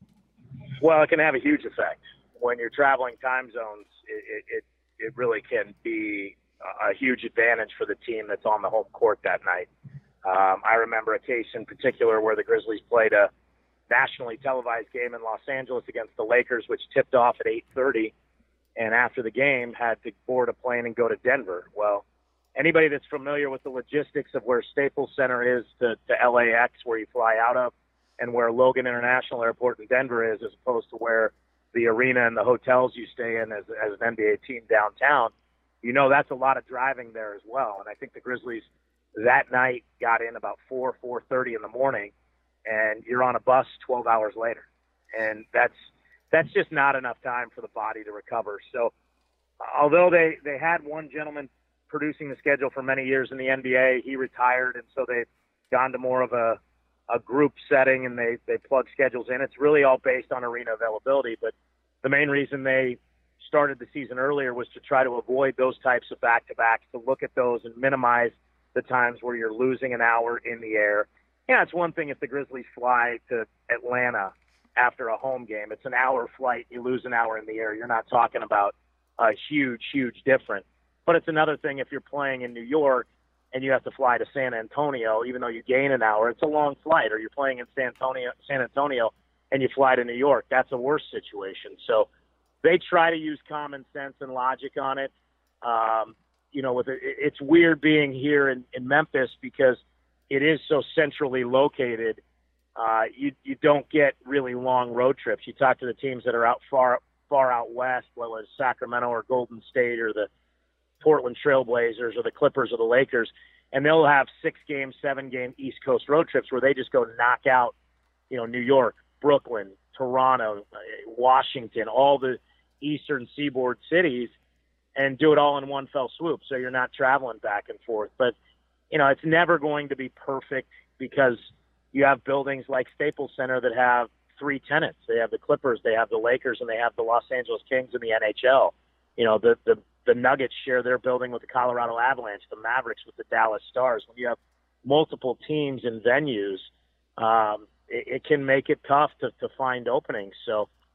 Well, it can have a huge effect. When you're traveling time zones, it, it, it really can be a huge advantage for the team that's on the home court that night. Um, I remember a case in particular where the Grizzlies played a nationally televised game in Los Angeles against the Lakers, which tipped off at eight thirty, and after the game had to board a plane and go to Denver. Well, anybody that's familiar with the logistics of where Staples Center is to, to L A X, where you fly out of, and where Logan International Airport in Denver is, as opposed to where the arena and the hotels you stay in as, as an N B A team downtown, you know that's a lot of driving there as well. And I think the Grizzlies that night got in about four, four thirty in the morning, and you're on a bus twelve hours later. And that's that's just not enough time for the body to recover. So although they, they had one gentleman producing the schedule for many years in the N B A, he retired, and so they've gone to more of a, a group setting, and they, they plug schedules in. It's really all based on arena availability, but the main reason they started the season earlier was to try to avoid those types of back-to-backs, to look at those and minimize the times where you're losing an hour in the air. Yeah, it's one thing if the Grizzlies fly to Atlanta after a home game. It's an hour flight. You lose an hour in the air. You're not talking about a huge, huge difference. But it's another thing if you're playing in New York and you have to fly to San Antonio, even though you gain an hour. It's a long flight. Or you're playing in San Antonio, San Antonio and you fly to New York. That's a worse situation. So they try to use common sense and logic on it. Um, you know, with it, it's weird being here in, in Memphis because it is so centrally located. Uh, you you don't get really long road trips. You talk to the teams that are out far far out west, whether it's Sacramento or Golden State or the Portland Trailblazers or the Clippers or the Lakers, and they'll have six game, seven game East Coast road trips where they just go knock out, you know, New York, Brooklyn, Toronto, Washington, all the Eastern Seaboard cities, and do it all in one fell swoop. So you're not traveling back and forth. But, you know, it's never going to be perfect because you have buildings like Staples Center that have three tenants. They have the Clippers, they have the Lakers, and they have the Los Angeles Kings in the N H L. You know, the, the, the Nuggets share their building with the Colorado Avalanche, the Mavericks with the Dallas Stars. When you have multiple teams and venues, um, it, it can make it tough to, to find openings. So,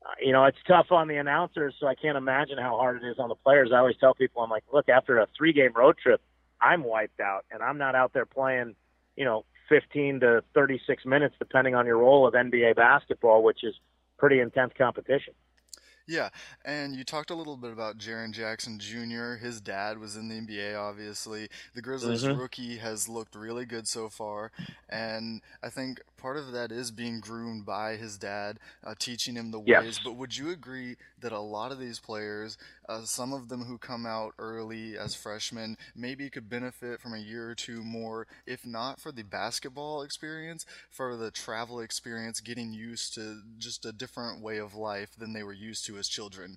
you know, it's tough on the announcers, so I can't imagine how hard it is on the players. I always tell people, I'm like, look, after a three-game road trip, I'm wiped out, and I'm not out there playing, you know, fifteen to thirty-six minutes, depending on your role of N B A basketball, which is pretty intense competition. Yeah, and you talked a little bit about Jaren Jackson Junior His dad was in the N B A, obviously. The Grizzlies Mm-hmm. rookie has looked really good so far, and I think part of that is being groomed by his dad, uh, teaching him the Yes. ways. But would you agree that a lot of these players, uh, some of them who come out early as freshmen, maybe could benefit from a year or two more, if not for the basketball experience, for the travel experience, getting used to just a different way of life than they were used to as children?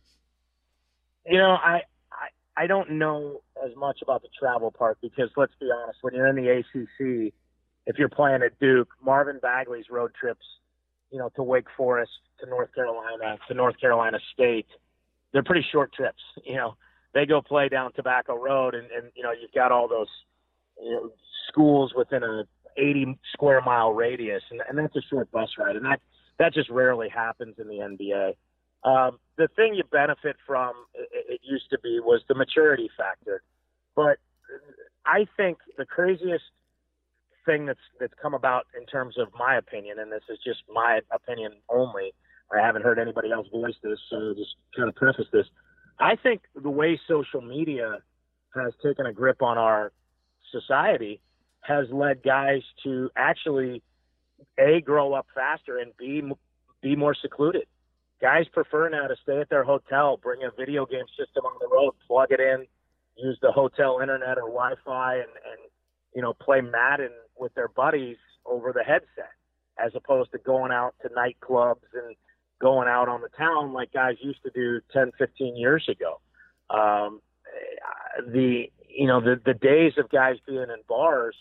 You know, I, I I don't know as much about the travel part because, let's be honest, when you're in the A C C, if you're playing at Duke, Marvin Bagley's road trips, you know, to Wake Forest, to North Carolina, to North Carolina State, they're pretty short trips. You know, they go play down Tobacco Road, and, and you know, you've got all those, you know, schools within a eighty square mile radius, and, and that's a short bus ride, and that that just rarely happens in the N B A. Um, the thing you benefit from, it, it used to be, was the maturity factor. But I think the craziest thing that's that's come about in terms of my opinion, and this is just my opinion only, I haven't heard anybody else voice this, so just kind of preface this. I think the way social media has taken a grip on our society has led guys to actually, A, grow up faster, and B, be more secluded. Guys prefer now to stay at their hotel, bring a video game system on the road, plug it in, use the hotel internet or Wi-Fi, and, and you know, play Madden with their buddies over the headset, as opposed to going out to nightclubs and going out on the town like guys used to do ten, fifteen years ago. Um, the you know the the days of guys being in bars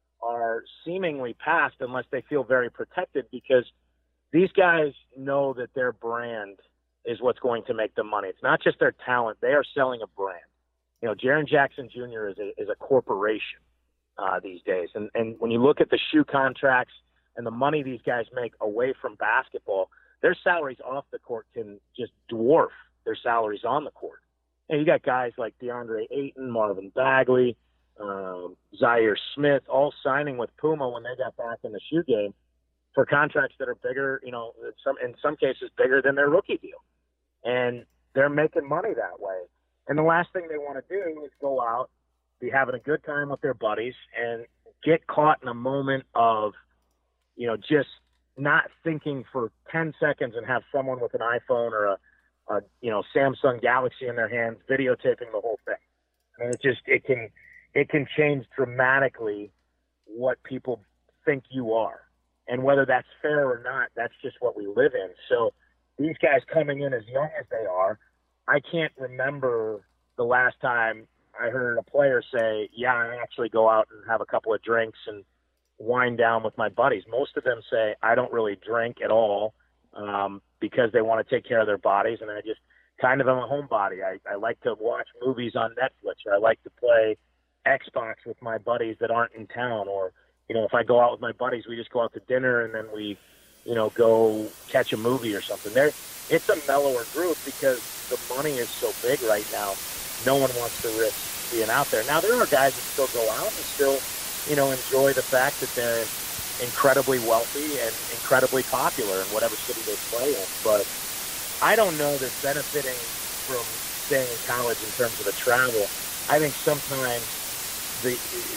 are seemingly past unless they feel very protected, because these guys know that their brand is what's going to make them money. It's not just their talent. They are selling a brand. You know, Jaren Jackson Junior is a, is a corporation uh, these days. And, and when you look at the shoe contracts and the money these guys make away from basketball, their salaries off the court can just dwarf their salaries on the court. And you got guys like DeAndre Ayton, Marvin Bagley, um, Zaire Smith, all signing with Puma when they got back in the shoe game for contracts that are bigger, you know, some in some cases bigger than their rookie deal. And they're making money that way. And the last thing they want to do is go out, be having a good time with their buddies, and get caught in a moment of, you know, just not thinking for ten seconds and have someone with an iPhone or a, a you know, Samsung Galaxy in their hands videotaping the whole thing. And it just, it can, it can change dramatically what people think you are. And whether that's fair or not, that's just what we live in. So these guys coming in as young as they are, I can't remember the last time I heard a player say, yeah, I actually go out and have a couple of drinks and wind down with my buddies. Most of them say, I don't really drink at all um, because they want to take care of their bodies. And I just kind of am a homebody. I, I like to watch movies on Netflix, or I like to play Xbox with my buddies that aren't in town, or you know, if I go out with my buddies, we just go out to dinner and then we, you know, go catch a movie or something. There, it's a mellower group because the money is so big right now. No one wants to risk being out there. Now, there are guys that still go out and still, you know, enjoy the fact that they're incredibly wealthy and incredibly popular in whatever city they play in. But I don't know that benefiting from staying in college in terms of the travel. I think sometimes the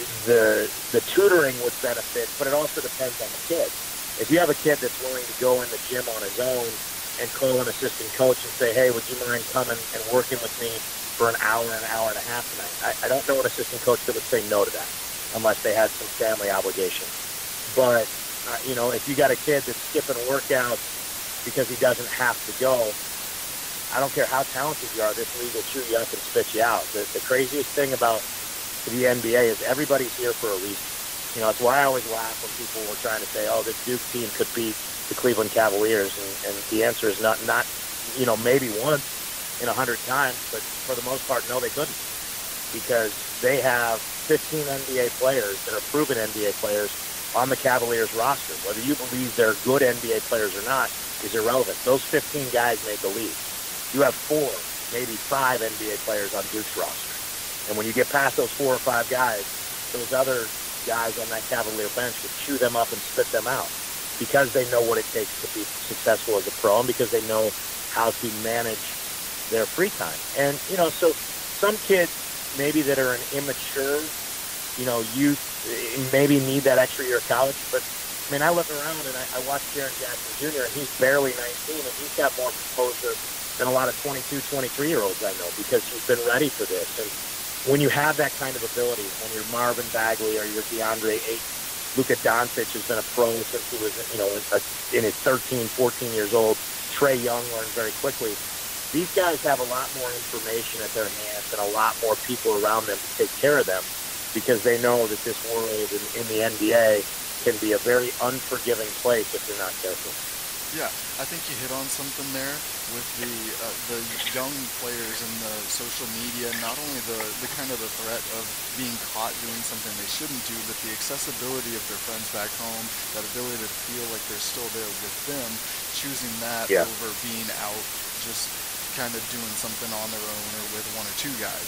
the the tutoring would benefit, but it also depends on the kid. If you have a kid that's willing to go in the gym on his own and call an assistant coach and say, hey, would you mind coming and working with me for an hour, an hour and a half tonight? I, I don't know an assistant coach that would say no to that unless they had some family obligation. But, uh, you know, if you got a kid that's skipping workouts because he doesn't have to go, I don't care how talented you are, this league will chew you up and spit you out. The, the craziest thing about the N B A is everybody's here for a reason. You know, it's why I always laugh when people were trying to say, oh, this Duke team could beat the Cleveland Cavaliers. And, and the answer is not, not, you know, maybe once in a hundred times, but for the most part, no, they couldn't. Because they have fifteen N B A players that are proven N B A players on the Cavaliers roster. Whether you believe they're good N B A players or not, is irrelevant. Those fifteen guys made the league. You have four, maybe five N B A players on Duke's roster. And when you get past those four or five guys, those other guys on that Cavalier bench would chew them up and spit them out because they know what it takes to be successful as a pro and because they know how to manage their free time. And, you know, so some kids maybe that are an immature, you know, youth, maybe need that extra year of college. But, I mean, I look around and I, I watch Jaren Jackson Junior, and he's barely nineteen, and he's got more composure than a lot of twenty-two, twenty-three-year-olds I know because he's been ready for this. And when you have that kind of ability, when you're Marvin Bagley or you're DeAndre Ayton, Luka Doncic has been a pro since he was, you know, in his thirteen, fourteen years old. Trae Young learned very quickly. These guys have a lot more information at their hands and a lot more people around them to take care of them because they know that this world in, in the N B A can be a very unforgiving place if you're not careful. Yeah, I think you hit on something there with the uh, the young players and the social media. Not only the, the kind of the threat of being caught doing something they shouldn't do, but the accessibility of their friends back home, that ability to feel like they're still there with them, choosing that yeah. over being out just kind of doing something on their own or with one or two guys.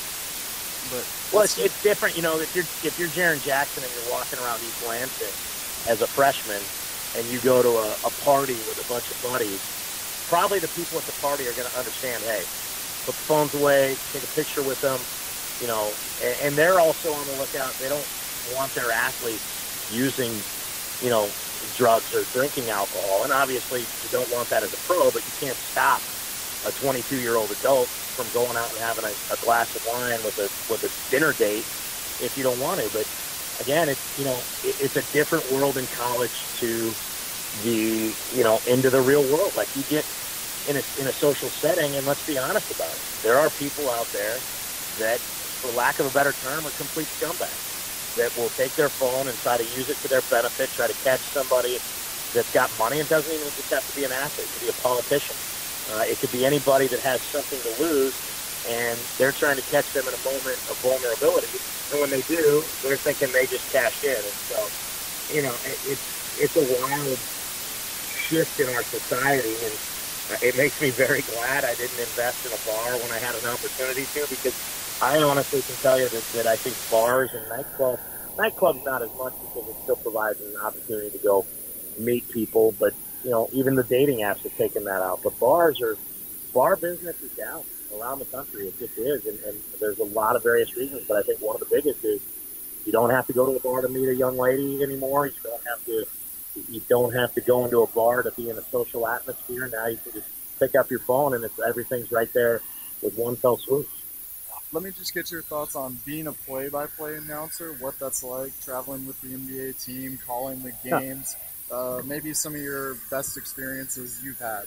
But well, it's, it's different, you know. If you're if you're Jaren Jackson and you're walking around East Lansing as a freshman, and you go to a, a party with a bunch of buddies, probably the people at the party are going to understand, hey, put the phones away, take a picture with them, you know, and, and they're also on the lookout. They don't want their athletes using, you know, drugs or drinking alcohol. And obviously you don't want that as a pro, but you can't stop a twenty-two-year-old adult from going out and having a, a glass of wine with a with a dinner date if you don't want to. But again, it's, you know, it, it's a different world in college to the, you know, into the real world. Like you get in a, in a social setting, and let's be honest about it. There are people out there that, for lack of a better term, are complete scumbags that will take their phone and try to use it to their benefit, try to catch somebody that's got money. It doesn't even just have to be an athlete. It could be a politician. Uh, it could be anybody that has something to lose, and they're trying to catch them in a moment of vulnerability. And when they do, they're thinking they just cashed in. And so, you know, it, it's it's a wild shift in our society, and it makes me very glad I didn't invest in a bar when I had an opportunity to, because I honestly can tell you that, that I think bars and nightclubs, nightclubs not as much because it still provides an opportunity to go meet people, but, you know, even the dating apps have taken that out. But bars are, bar business is down around the country. It just is, and, and there's a lot of various reasons, but I think one of the biggest is you don't have to go to a bar to meet a young lady anymore. You don't have to you don't have to go into a bar to be in a social atmosphere. Now you can just pick up your phone and it's everything's right there with one fell swoop. Let me just get your thoughts on being a play-by-play announcer, what that's like, traveling with the N B A team, calling the games, uh, maybe some of your best experiences you've had.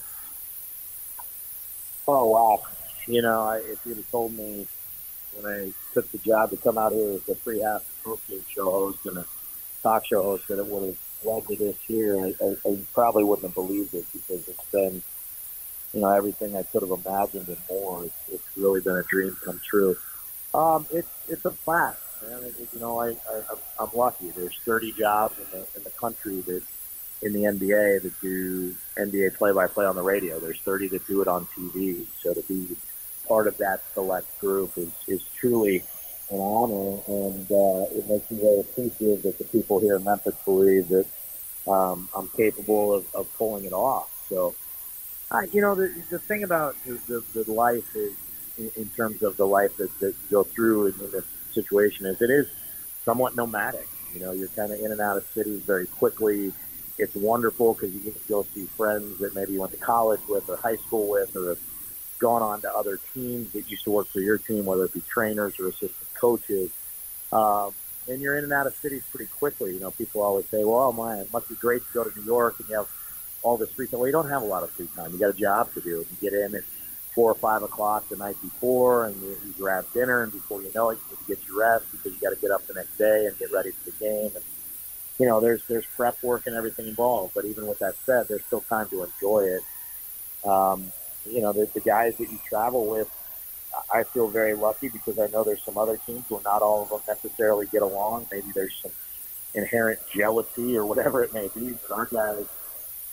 Oh, wow. You know, I, if you'd have told me when I took the job to come out here as a free half post-game show host and a talk show host that it would have led to this here, I, I, I probably wouldn't have believed it, because it's been, you know, everything I could have imagined and more. It's, it's really been a dream come true. Um, it's it's a blast, man. It, you know, I, I I'm lucky. There's thirty jobs in the in the country that in the N B A that do N B A play-by-play on the radio. There's thirty that do it on T V. So to be part of that select group is is truly an honor, and uh, it makes me very appreciative that the people here in Memphis believe that um, I'm capable of, of pulling it off. So, uh, you know, the, the thing about the, the, the life is, in, in terms of the life that, that you go through in, in this situation, is it is somewhat nomadic. You know, you're kind of in and out of cities very quickly. It's wonderful because you get to go see friends that maybe you went to college with or high school with, or have gone on to other teams that used to work for your team, whether it be trainers or assistant coaches. Um, and you're in and out of cities pretty quickly. You know, people always say, well, oh, man, it must be great to go to New York and you have all this free time. Well, you don't have a lot of free time. You got a job to do. You get in at four or five o'clock the night before, and you, you grab dinner, and before you know it, you get your rest because you got to get up the next day and get ready for the game. And, you know, there's there's prep work and everything involved. But even with that said, there's still time to enjoy it. Um, you know, the, the guys that you travel with, I feel very lucky because I know there's some other teams where not all of them necessarily get along. Maybe there's some inherent jealousy or whatever it may be. But our guys,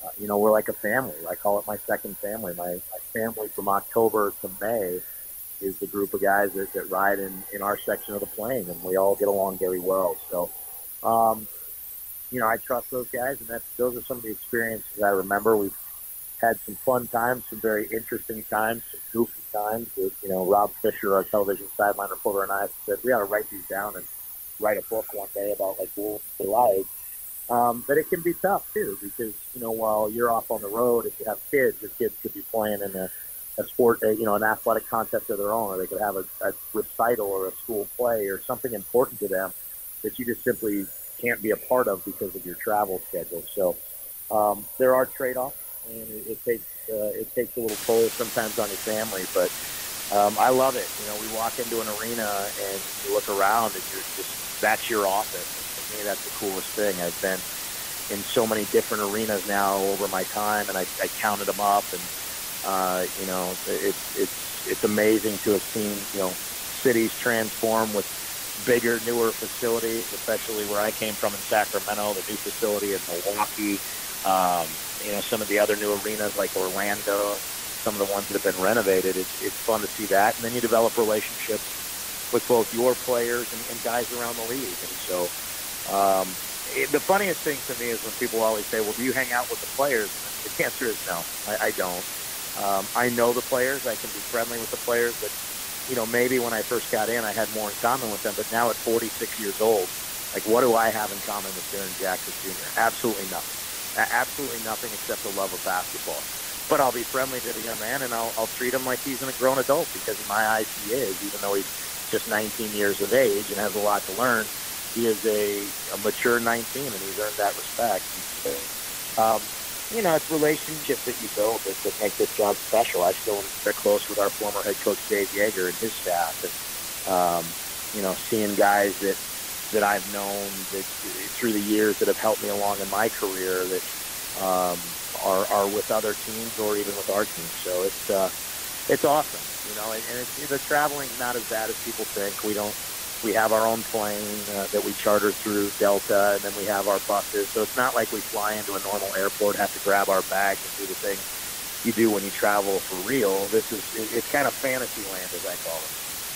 uh, you know, we're like a family. I call it my second family. My, my family from October to May is the group of guys that, that ride in, in our section of the plane, and we all get along very well. So, um, you know, I trust those guys, and that's, those are some of the experiences I remember. We've had some fun times, some very interesting times, some goofy times. With, you know, Rob Fisher, our television sideline reporter, and I said, we ought to write these down and write a book one day about, like, what we like. Um, but it can be tough, too, because, you know, while you're off on the road, if you have kids, your kids could be playing in a, a sport, a, you know, an athletic contest of their own, or they could have a, a recital or a school play or something important to them that you just simply can't be a part of because of your travel schedule. So um, there are trade-offs, and it, it takes uh, it takes a little toll sometimes on your family, but um, I love it. You know, we walk into an arena and you look around and you're just, that's your office. For me, that's the coolest thing. I've been in so many different arenas now over my time, and I, I counted them up, and uh, you know, it's it's it's amazing to have seen, you know, cities transform with bigger, newer facilities, especially where I came from in Sacramento, the new facility in Milwaukee, um, you know, some of the other new arenas like Orlando, some of the ones that have been renovated. It's, it's fun to see that. And then you develop relationships with both your players and, and guys around the league. And so um, it, the funniest thing to me is when people always say, well, do you hang out with the players? And the answer is no, I, I don't. Um, I know the players. I can be friendly with the players, but you know, maybe when I first got in, I had more in common with them. But now at forty-six years old, like, what do I have in common with Darren Jackson Junior? Absolutely nothing. Absolutely nothing except the love of basketball. But I'll be friendly to the young man, and I'll, I'll treat him like he's a grown adult, because in my eyes he is, even though he's just nineteen years of age and has a lot to learn. He is a, a mature nineteen, and he's earned that respect. Um, You know, it's relationships that you build that, that make this job special. I still am very close with our former head coach, Dave Yeager, and his staff. And, um, you know, seeing guys that, that I've known that through the years that have helped me along in my career that um, are, are with other teams or even with our team. So it's uh, it's awesome, you know, and, and it's, the traveling's not as bad as people think. We don't. We have our own plane uh, that we charter through Delta, and then we have our buses. So it's not like we fly into a normal airport, have to grab our bags and do the thing you do when you travel for real. This is, it's kind of fantasy land, as I call it.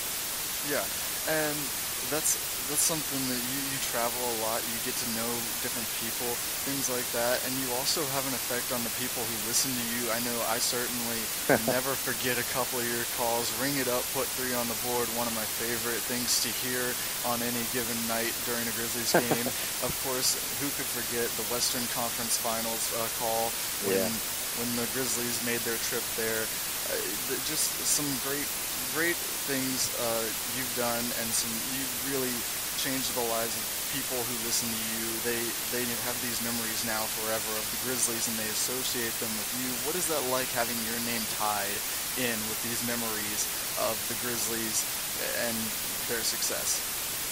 Yeah, and that's that's something that you, you travel a lot, you get to know different people, things like that, and you also have an effect on the people who listen to you. I know I certainly never forget a couple of your calls. Ring it up, put three on the board, one of my favorite things to hear on any given night during a Grizzlies game. Of course, who could forget the Western Conference Finals uh, call when, yeah. when the Grizzlies made their trip there. Uh, just some great great things uh, you've done, and some you've really changed the lives of people who listen to you. They they have these memories now forever of the Grizzlies, and they associate them with you. What is that like, having your name tied in with these memories of the Grizzlies and their success?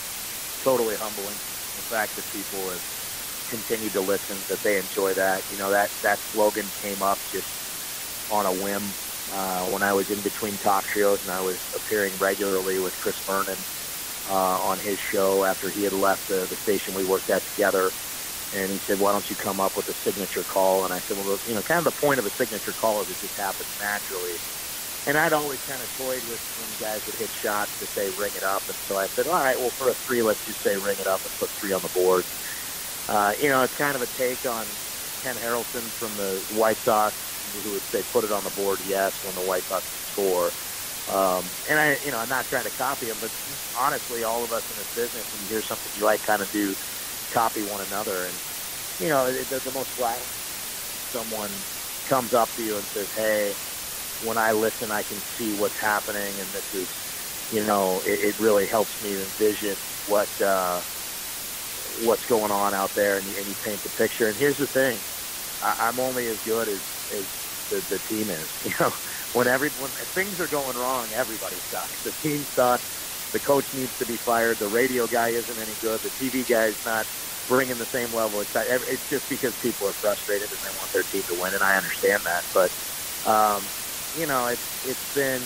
Totally humbling. The fact that people have continued to listen, that they enjoy that. You know, that, that slogan came up just on a whim. Uh, when I was in between talk shows and I was appearing regularly with Chris Vernon uh, on his show after he had left the, the station we worked at together. And he said, why don't you come up with a signature call? And I said, well, you know, kind of the point of a signature call is it just happens naturally. And I'd always kind of toyed with when guys would hit shots to say, ring it up. And so I said, all right, well, for a three, let's just say ring it up and put three on the board. Uh, you know, it's kind of a take on Ken Harrelson from the White Sox, who would say, put it on the board, yes, when the White Sox score. Um, and I, you know, I'm not trying to copy him, but honestly, all of us in this business, when you hear something you like, kind of do copy one another. And, you know, the, the most flat, someone comes up to you and says, hey, when I listen, I can see what's happening, and this is, you know, it, it really helps me envision what, uh, what's going on out there, and you, and you paint the picture. And here's the thing, I, I'm only as good as, as the, the team is. You know, when every when things are going wrong, everybody sucks. The team sucks. The coach needs to be fired. The radio guy isn't any good. The T V guy is not bringing the same level. It's, it's just because people are frustrated and they want their team to win, and I understand that. But um, you know, it's it's been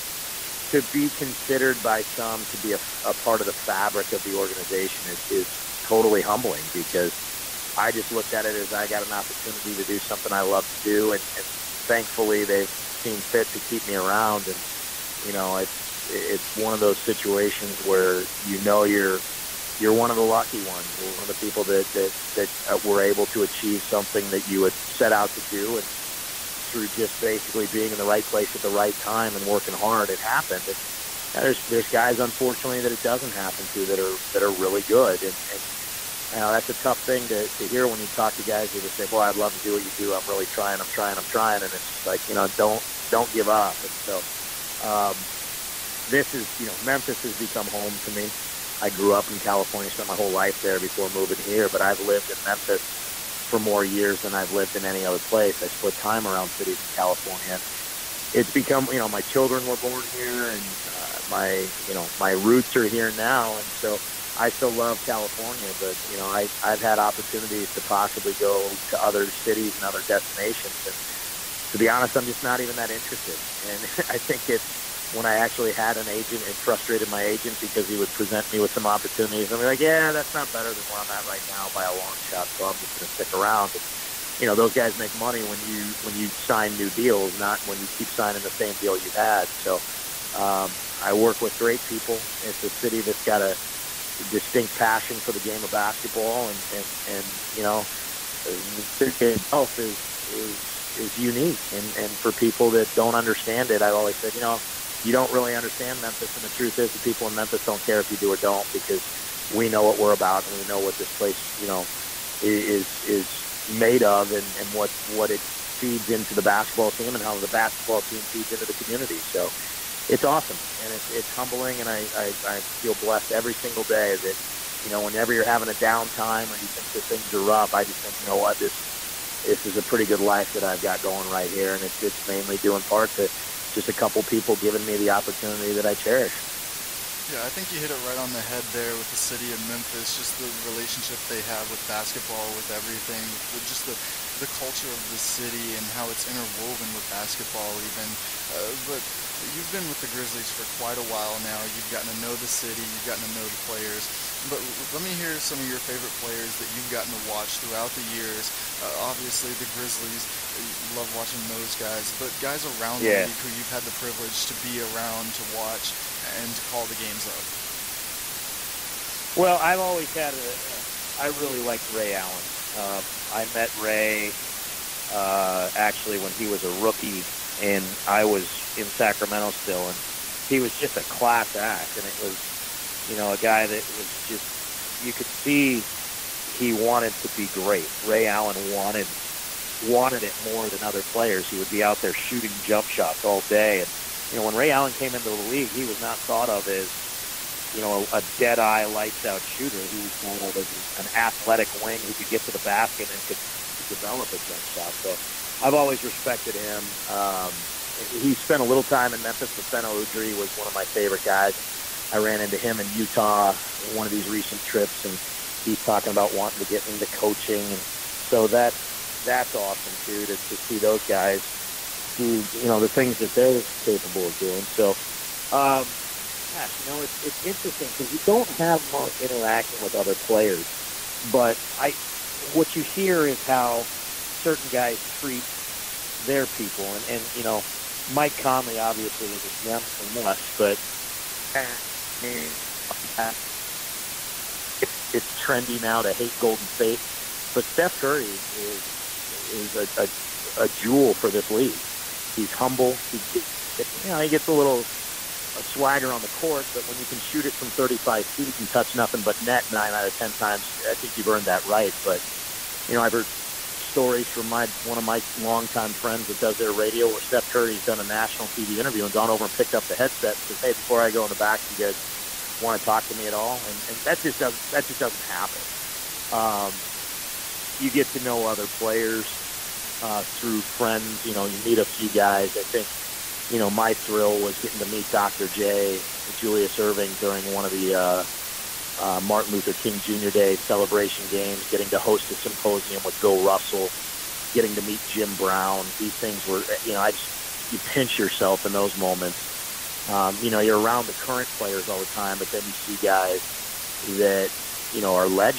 to be considered by some to be a, a part of the fabric of the organization is, is totally humbling, because I just looked at it as I got an opportunity to do something I love to do, and, and thankfully they've seen fit to keep me around. And you know, it's it's one of those situations where you know you're you're one of the lucky ones, you're one of the people that that that uh, were able to achieve something that you had set out to do, and through just basically being in the right place at the right time and working hard, it happened. And yeah, there's there's guys, unfortunately, that it doesn't happen to that are that are really good, and. and You know, that's a tough thing to, to hear when you talk to guys who just say, boy, I'd love to do what you do. I'm really trying, I'm trying, I'm trying. And it's just like, you know, don't don't give up. And so um, this is, you know, Memphis has become home to me. I grew up in California, spent my whole life there before moving here, but I've lived in Memphis for more years than I've lived in any other place. I split time around cities in California. It's become, you know, my children were born here, and uh, my, you know, my roots are here now. And so I still love California, but, you know, I, I've had opportunities to possibly go to other cities and other destinations. And to be honest, I'm just not even that interested. And I think it's when I actually had an agent and frustrated my agent because he would present me with some opportunities. And be like, yeah, that's not better than where I'm at right now by a long shot, so I'm just going to stick around. And, you know, those guys make money when you when you sign new deals, not when you keep signing the same deal you've had. So um, I work with great people. It's a city that's got a distinct passion for the game of basketball, and, and, and you know, the city itself is, is, is unique. And, and for people that don't understand it, I always said, you know, you don't really understand Memphis, and the truth is the people in Memphis don't care if you do or don't, because we know what we're about, and we know what this place, you know, is is made of, and, and what, what it feeds into the basketball team, and how the basketball team feeds into the community. So it's awesome, and it's, it's humbling, and I, I, I feel blessed every single day that, you know, whenever you're having a downtime or you think that things are rough, I just think, you know what, this this is a pretty good life that I've got going right here, and it's, it's mainly due in part to just a couple people giving me the opportunity that I cherish. Yeah, I think you hit it right on the head there with the city of Memphis, just the relationship they have with basketball, with everything, with just the the culture of the city and how it's interwoven with basketball even. Uh, but you've been with the Grizzlies for quite a while now. You've gotten to know the city, you've gotten to know the players. But let me hear some of your favorite players that you've gotten to watch throughout the years. Uh, obviously, the Grizzlies, you love watching those guys, but guys around yeah. the league who you've had the privilege to be around, to watch, and to call the games of. Well, I've always had a, I really liked Ray Allen. Uh, I met Ray uh, actually when he was a rookie, and I was in Sacramento still, and he was just a class act, and it was, you know, a guy that was just, you could see he wanted to be great. Ray Allen wanted wanted it more than other players. He would be out there shooting jump shots all day, and you know, when Ray Allen came into the league, he was not thought of as, you know, a, a dead-eye, lights-out shooter. He was thought of as an athletic wing who could get to the basket and could develop a jump shot. So I've always respected him. Um, he spent a little time in Memphis. Feno Udrih was one of my favorite guys. I ran into him in Utah one of these recent trips, and he's talking about wanting to get into coaching. And so that that's awesome, too, to, to see those guys do, you know, the things that they're capable of doing. So, um, gosh, you know, it's, it's interesting because you don't have much interaction with other players, but I, what you hear is how certain guys treat their people, and, and you know, Mike Conley obviously is a gem from us, but it's, it's trendy now to hate Golden State, but Steph Curry is is a, a, a jewel for this league. He's humble. He gets, you know, he gets a little a swagger on the court, but when you can shoot it from thirty-five feet and touch nothing but net nine out of ten times, I think you've earned that right. But, you know, I've heard stories from my one of my longtime friends that does their radio where Steph Curry's done a national T V interview and gone over and picked up the headset and says, hey, before I go in the back, you guys want to talk to me at all? And, and that just doesn't that just doesn't happen. Um, you get to know other players uh, through friends. You know, you meet a few guys. I think, you know, my thrill was getting to meet Doctor J, Julius Erving, during one of the uh, uh, Martin Luther King Junior Day celebration games, getting to host a symposium with Bill Russell, getting to meet Jim Brown. These things were, you know, I just, you pinch yourself in those moments. Um, you know, you're around the current players all the time, but then you see guys that, you know, are legends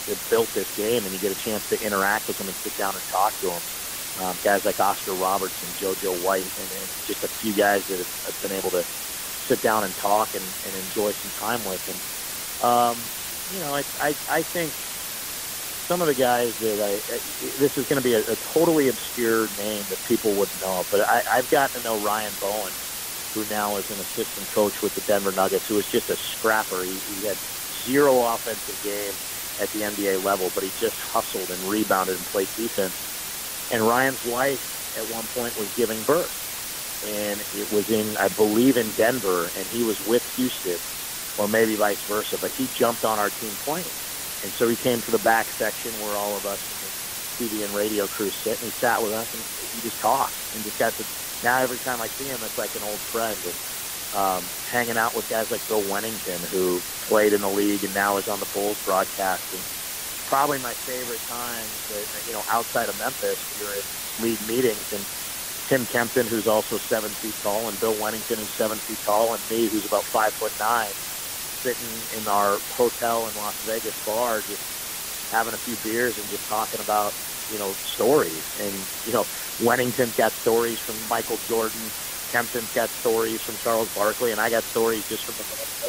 that built this game, and you get a chance to interact with them and sit down and talk to them. Um, guys like Oscar Robertson, JoJo White, and, and just a few guys that have, have been able to sit down and talk and, and enjoy some time with. And, um, you know, I, I, I think some of the guys that I, I this is going to be a, a totally obscure name that people wouldn't know, but I, I've gotten to know Ryan Bowen, who now is an assistant coach with the Denver Nuggets, who was just a scrapper. He, he had zero offensive game at the N B A level, but he just hustled and rebounded and played defense. And Ryan's wife at one point was giving birth, and it was in, I believe, in Denver, and he was with Houston, or maybe vice versa, but he jumped on our team playing. And so he came to the back section where all of us in the T V and radio crew sit, and he sat with us, and he just talked, and just got to, now every time I see him, it's like an old friend. And um, hanging out with guys like Bill Wennington, who played in the league and now is on the Bulls broadcast, and probably my favorite time, that, you know, outside of Memphis, we were in league meetings, and Tim Kempton, who's also seven feet tall, and Bill Wennington, who's seven feet tall, and me, who's about five foot nine, sitting in our hotel in Las Vegas bar, just having a few beers and just talking about, you know, stories. And, you know, Wennington's got stories from Michael Jordan, Kempton's got stories from Charles Barkley, and I got stories just from the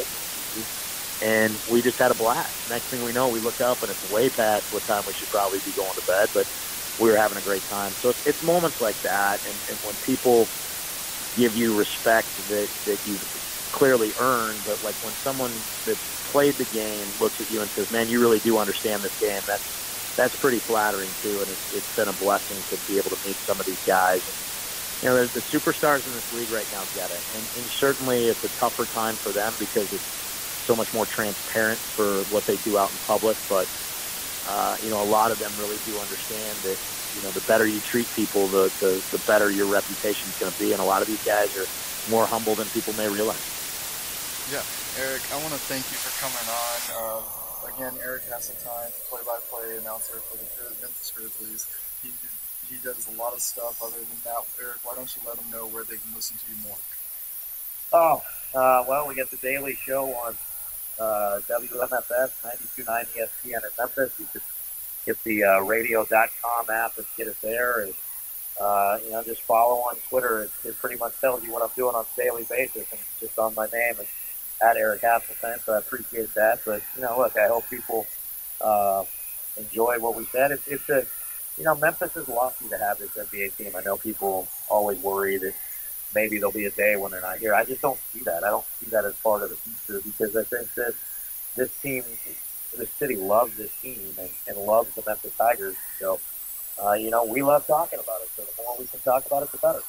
and we just had a blast. Next thing we know, we look up, and it's way past what time we should probably be going to bed, but we were having a great time. So it's, it's moments like that, and, and when people give you respect that, that you've clearly earned, but like when someone that's played the game looks at you and says, man, you really do understand this game, that's, that's pretty flattering, too, and it's, it's been a blessing to be able to meet some of these guys. And, you know, the, the superstars in this league right now get it, and, and certainly it's a tougher time for them because it's so much more transparent for what they do out in public, but uh, you know, a lot of them really do understand that, you know, the better you treat people, the the, the better your reputation is going to be, and a lot of these guys are more humble than people may realize. Yeah, Eric, I want to thank you for coming on. Uh, again, Eric Hasseltine, play-by-play announcer for the Memphis Grizzlies. He he does a lot of stuff other than that. Eric, why don't you let them know where they can listen to you more? Oh, uh, well, we got the Daily Show on Uh, W M F S ninety-two point nine E S P N in Memphis. You can get the uh, radio dot com app and get it there. And, uh, you know, just follow on Twitter. It, it pretty much tells you what I'm doing on a daily basis. And it's just on my name. It's at Eric Hasseltine, so I appreciate that. But, you know, look, I hope people uh, enjoy what we said. It's, it's a, you know, Memphis is lucky to have this N B A team. I know people always worry that maybe there'll be a day when they're not here. I just don't see that. I don't see that as part of the future because I think that this team, this city loves this team and, and loves the Memphis Tigers. So, uh, you know, we love talking about it. So the more we can talk about it, the better.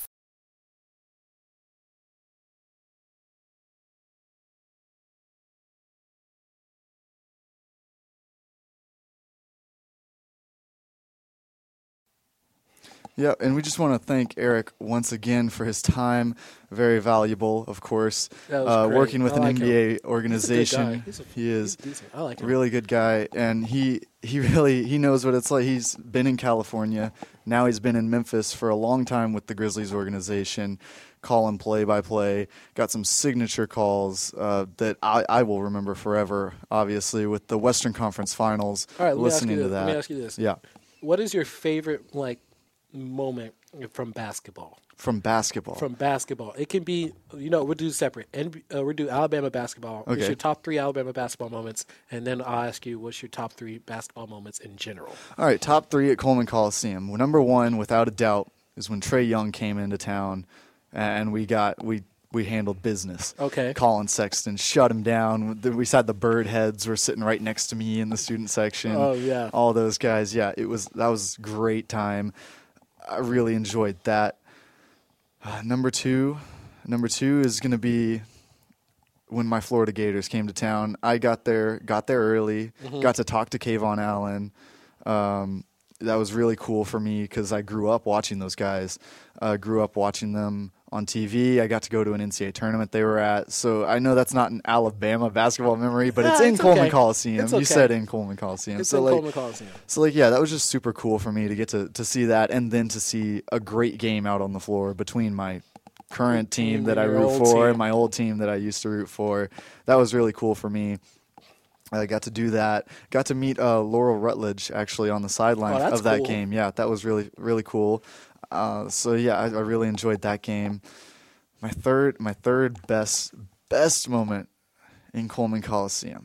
Yeah, and we just want to thank Eric once again for his time. Very valuable, of course. Uh, working with I an like N B A him. organization, he's a, he is I like him. really good guy, and he he really he knows what it's like. He's been in California, now he's been in Memphis for a long time with the Grizzlies organization, calling play-by-play. Got some signature calls uh, that I, I will remember forever. Obviously, with the Western Conference Finals. All right, listening to this. that. Let me ask you this. Yeah. What is your favorite like? moment from basketball. From basketball. From basketball. It can be, you know, we'll do separate. And uh, we'll do Alabama basketball. Okay. What's your top three Alabama basketball moments? And then I'll ask you, what's your top three basketball moments in general? All right, top three at Coleman Coliseum. Well, number one, without a doubt, is when Trae Young came into town, and we got we we handled business. Okay. Colin Sexton shut him down. We said the bird heads were sitting right next to me in the student section. Oh yeah. All those guys. Yeah, it was that was a great time. I really enjoyed that. Uh, number two, number two is going to be when my Florida Gators came to town. I got there, got there early, mm-hmm. got to talk to Kayvon Allen. Um, that was really cool for me because I grew up watching those guys. Uh, grew up watching them on T V. I got to go to an N C double A tournament they were at. So I know that's not an Alabama basketball memory, but it's yeah, in it's Coleman okay. Coliseum. Okay. You said in Coleman Coliseum. It's so in like, Coleman Coliseum. So like, yeah, that was just super cool for me to get to, to see that, and then to see a great game out on the floor between my current team that I root for and my old team that I used to root for. That was really cool for me. I got to do that. Got to meet uh, Laurel Rutledge actually on the sideline Oh, that's of that cool. game. Yeah, that was really really cool. Uh, so yeah, I, I really enjoyed that game. My third my third best best moment in Coleman Coliseum.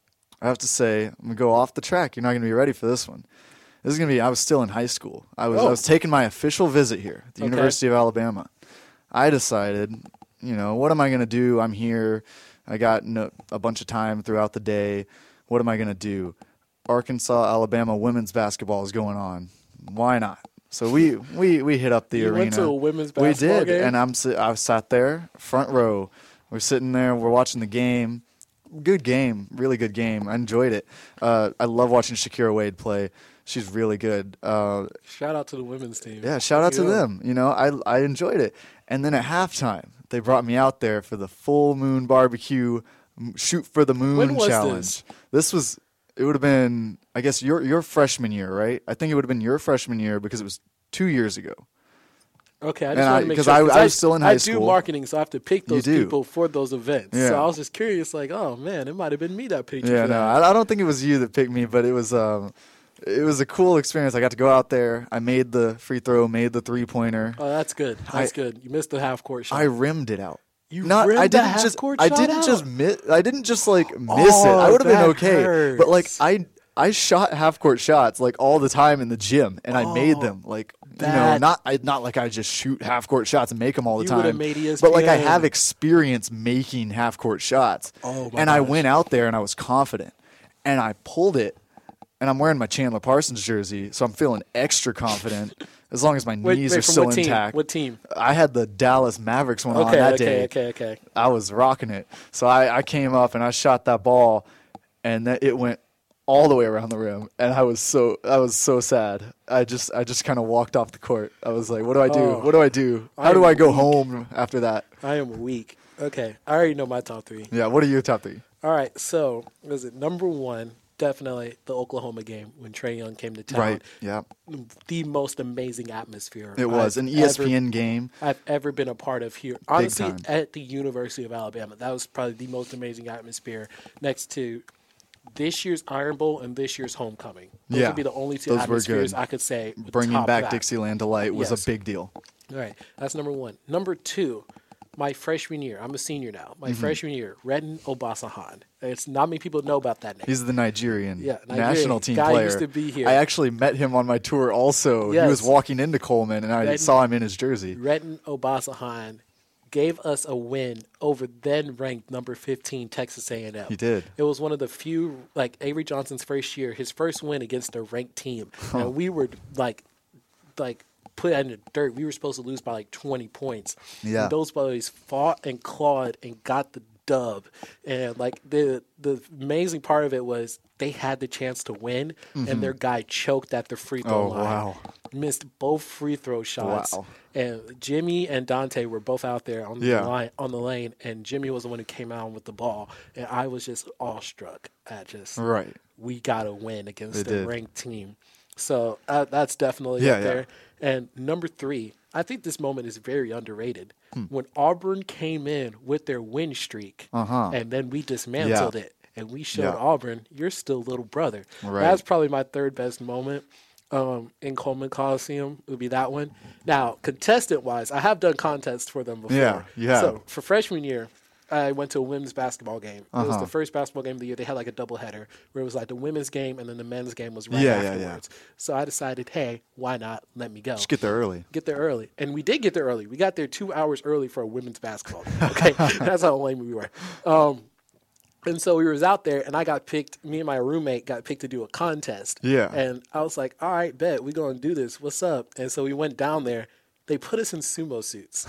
I have to say, I'm gonna go off the track. You're not gonna be ready for this one. This is gonna be. I was still in high school. I was Oh. I was taking my official visit here, at the Okay. University of Alabama. I decided, you know, what am I gonna do? I'm here. I got no, a bunch of time throughout the day. What am I going to do? Arkansas, Alabama women's basketball is going on. Why not? So we we, we hit up the You arena. went to a women's we basketball did, game? and I'm si- I sat there, front row. We're sitting there. We're watching the game. Good game, really good game. I enjoyed it. Uh, I love watching Shakira Wade play. She's really good. Uh, Shout out to the women's team. yeah, shout out to Yeah. them. You know, I I enjoyed it. And then at halftime, they brought me out there for the full moon barbecue, m- shoot for the moon When was challenge. this? This was it would have been I guess your your freshman year, right? I think it would have been your freshman year because it was two years ago. Okay, I And just I- want to make 'cause sure. I- 'cause I was still in high I school. do marketing, so I have to pick You those do. people for those events. Yeah. So I was just curious, like, oh man, it might have been me that picked you Yeah, for no, that. I, I don't think it was you that picked me, but it was um, it was a cool experience. I got to go out there. I made the free throw, made the three pointer. Oh, that's good. That's I- good. You missed the half court shot. I rimmed it out. You Not, rimmed I the didn't half just. court I shot didn't out? just miss. I didn't just like miss it. Oh, I would have been that okay. But like hurts. I, I shot half court shots like all the time in the gym, and I made them. Like you know, that- not I, not like I just shoot half court shots and make them all the You time. would've made E S But like I P N. have experience making half court shots. Oh, my and I gosh. went out there and I was confident, and I pulled it. And I'm wearing my Chandler Parsons jersey, so I'm feeling extra confident as long as my Wait, knees wait, are from still what team? intact. What team? I had the Dallas Mavericks one on Okay, that okay, day. okay, okay. I was rocking it. So I, I came up and I shot that ball, and that it went all the way around the rim, and I was so I was so sad. I just I just kind of walked off the court. I was like, what do I do? Oh, what do I do? How I'm do I go weak. home after that? I am weak. Okay, I already know my top three. Yeah. What are your top three? All right, so was it number one? Definitely the Oklahoma game when Trae Young came to town. Right. Yeah. The most amazing atmosphere. It was I've an E S P ever- N game. I've ever been a part of here. Honestly, time. at the University of Alabama, that was probably the most amazing atmosphere next to this year's Iron Bowl and this year's homecoming. Those Yeah, would be the only two those were atmospheres good. I could say. would Bringing top back that. Dixieland Delight was Yes. a big deal. All right, that's number one. Number two, my freshman year. I'm a senior now. Mm-hmm. My freshman year, Redden Obasanjan. It's not many people know about that name. He's the Nigerian, Yeah, Nigerian. national team Guy player. used to be here. I actually met him on my tour. Also, he Yes. was walking into Coleman, and I Redden- saw him in his jersey. Redden Obasanjan gave us a win over then ranked number fifteen Texas A and M. He did. It was one of the few, like Avery Johnson's first year, his first win against a ranked team, and we were like, like put in the dirt. We were supposed to lose by like twenty points. Yeah. And those boys fought and clawed and got the dub. And like the the amazing part of it was they had the chance to win, and their guy choked at the free throw Mm-hmm. Oh, line. wow. Missed both free throw shots. Wow. And Jimmy and Dante were both out there on Yeah. the line on the lane, and Jimmy was the one who came out with the ball, and I was just awestruck at just Right. we got to win against They a did. ranked team. So uh, that's definitely Yeah, up yeah. there. And number three, I think this moment is very underrated. Hmm. When Auburn came in with their win streak, Uh-huh. and then we dismantled Yeah. it, and we showed Yeah. Auburn, you're still little brother. Right. That's probably my third best moment um, in Coleman Coliseum. Would be that one. Now, contestant wise, I have done contests for them before. Yeah, you have. So for freshman year, I went to a women's basketball game. It was Uh-huh. the first basketball game of the year. They had like a doubleheader where it was like the women's game and then the men's game was right Yeah, yeah, afterwards. yeah. So I decided, hey, why not? Let me go. Just get there early. Get there early. And we did get there early. We got there two hours early for a women's basketball game. Okay. That's how lame we were. Um, and so we was out there, and I got picked. Me and my roommate got picked to do a contest. Yeah. And I was like, all right, bet. We're going to do this. What's up? And so we went down there. They put us in sumo suits.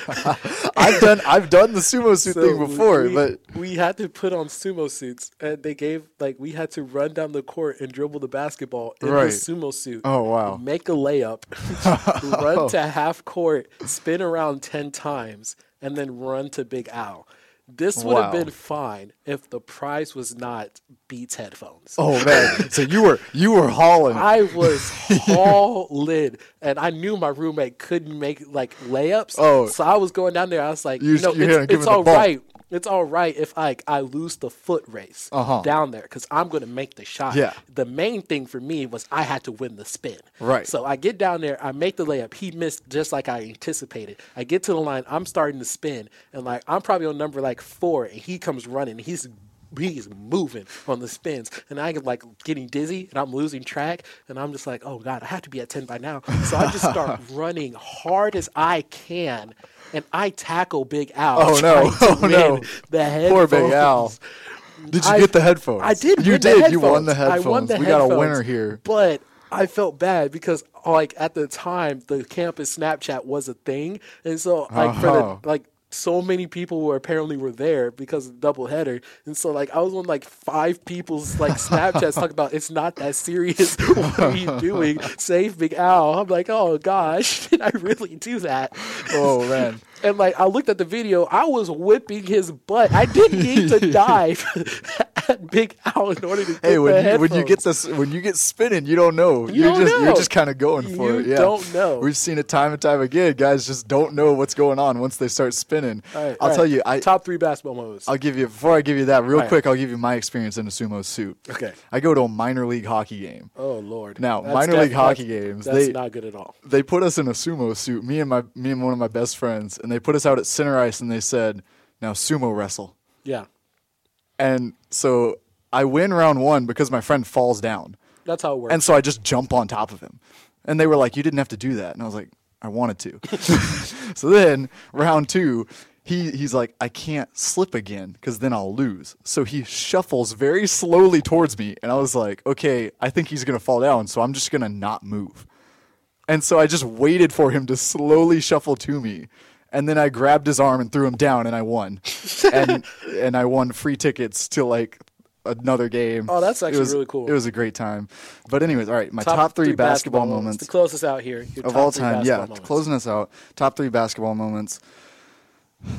I've done I've done the sumo suit So thing before, we, but we had to put on sumo suits, and they gave like we had to run down the court and dribble the basketball in Right. the sumo suit. Oh, wow. Make a layup, run to half court, spin around ten times, and then run to Big Al. This would have Wow. been fine if the prize was not Beats headphones. oh man, so you were you were hauling. I was hauling, and I knew my roommate couldn't make like layups. Oh. so I was going down there. I was like, You- you know, you're gonna it's, give it's him the all ball. right. It's all right if like I lose the foot race Uh-huh. down there because I'm going to make the shot. Yeah. The main thing for me was I had to win the spin. Right. So I get down there, I make the layup. He missed just like I anticipated. I get to the line, I'm starting to spin, and like I'm probably on number like four, and he comes running. And he's he's moving on the spins, and I get like getting dizzy, and I'm losing track, and I'm just like, oh God, I have to be at ten by now. So I just start running hard as I can, and I tackle Big Al. Oh, no. trying to Oh, win no. The headphones. Poor Big Al. Did you I- get the headphones? I did. You win the did. You won the headphones. headphones. I won the we got a headphones, winner here. But I felt bad because, like, at the time, the campus Snapchat was a thing, and so like for Oh. the like. So many people were apparently were there because of the doubleheader, and so like I was on like five people's like Snapchats talking about it's not that serious. What are you doing? Save Big Al. I'm like, oh gosh, did I really do that? Oh man. And like I looked at the video, I was whipping his butt. I didn't need to dive at Big Al in order to get Hey, the when you, when you headphones. get this, when you get spinning, you don't know. You are don't just know. you're just kind of going for You it. Yeah. don't know. We've seen it time and time again. Guys just don't know what's going on once they start spinning. All right, I'll all tell right. you. I top three basketball moments. I'll give you before I give you that real All right. quick. I'll give you my experience in a sumo suit. Okay. I go to a minor league hockey game. Oh Lord. Now, That's minor def- league hockey that's- games, That's they- not good at all. They put us in a sumo suit. Me and my me and one of my best friends, and they put us out at center ice, and they said, "Now sumo wrestle." Yeah. And so I win round one because my friend falls down. That's how it works. And so I just jump on top of him. And they were like, you didn't have to do that. And I was like, I wanted to. So then round two, he, he's like, I can't slip again because then I'll lose. So he shuffles very slowly towards me. And I was like, okay, I think he's going to fall down. So I'm just going to not move. And so I just waited for him to slowly shuffle to me. And then I grabbed his arm and threw him down, and I won. and and I won free tickets to like another game. Oh, that's actually it was, really cool. It was a great time. But anyways, all right, my top, three, basketball, moments To close us out here. Your of top all three time. basketball Yeah, moments. closing us out. Top three basketball moments. I'm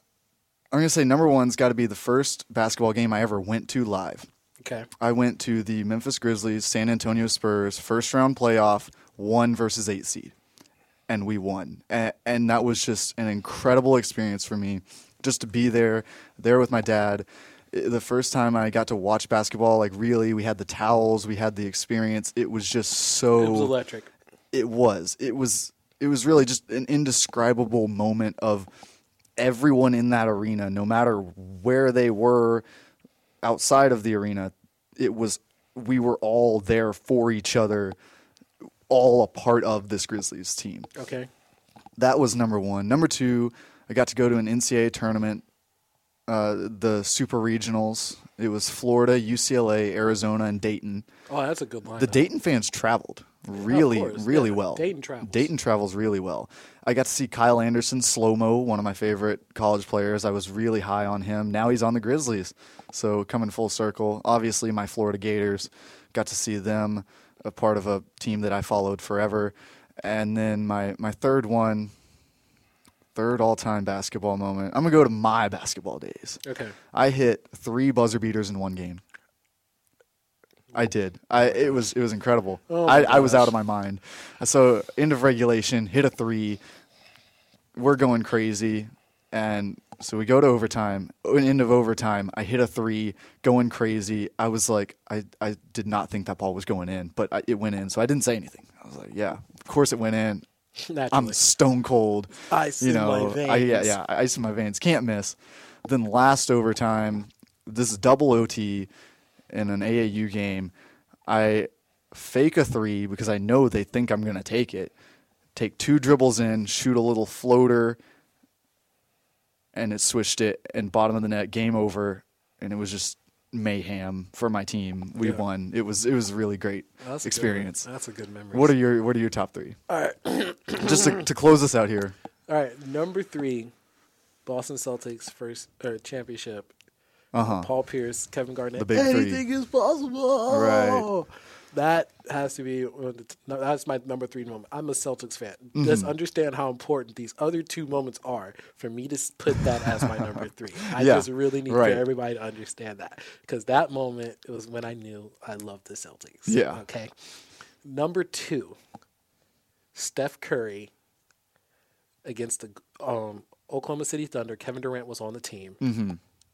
gonna say number one's got to be the first basketball game I ever went to live. Okay. I went to the Memphis Grizzlies, San Antonio Spurs first round playoff, one versus eight seed. And we won. And, and that was just an incredible experience for me, just to be there, there with my dad. I- The first time I got to watch basketball, like really, we had the towels, we had the experience. It was just so. It was electric. It was. It was. It was really just an indescribable moment of everyone in that arena, no matter where they were outside of the arena. It was. We were all there for each other, all a part of this Grizzlies team. Okay. That was number one. Number two, I got to go to an N C double A tournament, uh, the Super Regionals. It was Florida, U C L A, Arizona, and Dayton. Oh, that's a good line. The Dayton fans traveled really, course, really yeah. well. Dayton travels. Dayton travels really well. I got to see Kyle Anderson, slow-mo, one of my favorite college players. I was really high on him. Now he's on the Grizzlies. So coming full circle. Obviously, my Florida Gators, got to see them, a part of a team that I followed forever. And then my, my third one, third all-time basketball moment. I'm going to go to my basketball days. Okay. I hit three buzzer beaters in one game. I did. I it was it was incredible. Oh my I, I was gosh. out of my mind. So end of regulation, hit a three. We're going crazy, and so we go to overtime. End of overtime, I hit a three, going crazy. I was like, I, I did not think that ball was going in, but I, it went in. So I didn't say anything. I was like, yeah, of course it went in. Naturally. I'm stone cold. Ice you in know, my veins. I, yeah, yeah, ice in my veins. Can't miss. Then last overtime, this is double O T in an A A U game. I fake a three because I know they think I'm going to take it. Take two dribbles in, shoot a little floater, and it switched it, and bottom of the net, game over, and it was just mayhem for my team. We Yeah. won. It was it was a really great That's a good experience. one. That's a good memory. What are your What are your top three? All right. Just to, to close us out here. All right. Number three, Boston Celtics first or championship. Uh huh. Paul Pierce, Kevin Garnett. The big three. Anything is possible. Right. That has to be one of the t- no, that's my number three moment. I'm a Celtics fan. Mm-hmm. Just understand how important these other two moments are for me to s- put that as my number three. I Yeah, just really need right. for everybody to understand that because that moment was when I knew I loved the Celtics. Yeah. Okay. Number two, Steph Curry against the um Oklahoma City Thunder. Kevin Durant was on the team. Mm-hmm.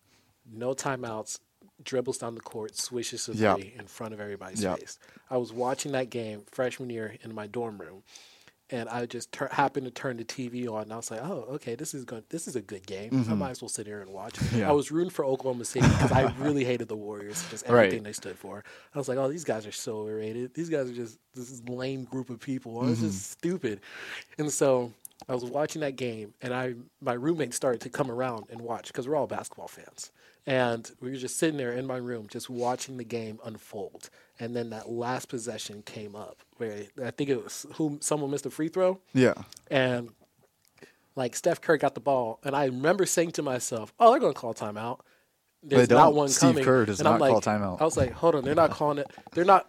No timeouts. Dribbles down the court, swishes to Yep. three in front of everybody's Yep. face. I was watching that game freshman year in my dorm room, and I just tur- happened to turn the T V on, and I was like, "Oh, okay, this is good. This is a good game. Mm-hmm. I might as well sit here and watch." Yeah. I was rooting for Oklahoma City because I really hated the Warriors, just everything Right. they stood for. I was like, "Oh, these guys are so overrated. These guys are just this is lame group of people. It's Mm-hmm. just stupid." And so I was watching that game, and I my roommate started to come around and watch because we're all basketball fans. And we were just sitting there in my room, just watching the game unfold. And then that last possession came up where I think it was who someone missed a free throw. Yeah. And like Steph Curry got the ball. And I remember saying to myself, oh, they're going to call timeout. There's They not don't. one Steve coming. Kerr does and I'm not like, call timeout. I was like, hold on, they're not calling it. They're not.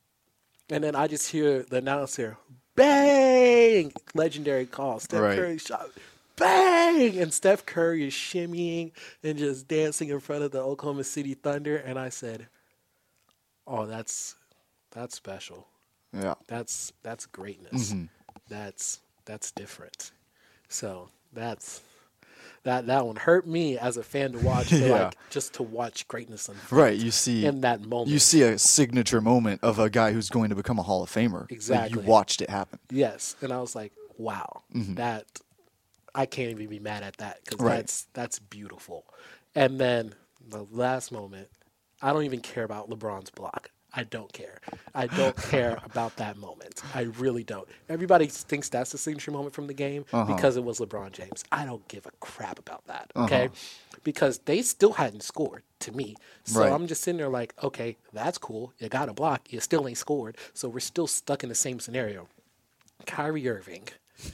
And then I just hear the announcer, bang! Legendary call. Steph Right. Curry shot. Bang! And Steph Curry is shimmying and just dancing in front of the Oklahoma City Thunder. And I said, oh, that's that's special. Yeah. That's that's greatness. Mm-hmm. That's that's different. So that's that that one hurt me as a fan to watch, but Yeah. like just to watch greatness unfold Right. You see in that moment. you see a signature moment of a guy who's going to become a Hall of Famer. Like, Exactly. you watched it happen. Yes, and I was like, wow, Mm-hmm. that I can't even be mad at that because Right. that's that's beautiful. And then the last moment, I don't even care about LeBron's block. I don't care. I don't care about that moment. I really don't. Everybody thinks that's the signature moment from the game Uh-huh. because it was LeBron James. I don't give a crap about that, okay? Uh-huh. Because they still hadn't scored to me. So Right. I'm just sitting there like, okay, that's cool. You got a block. You still ain't scored. So we're still stuck in the same scenario. Kyrie Irving,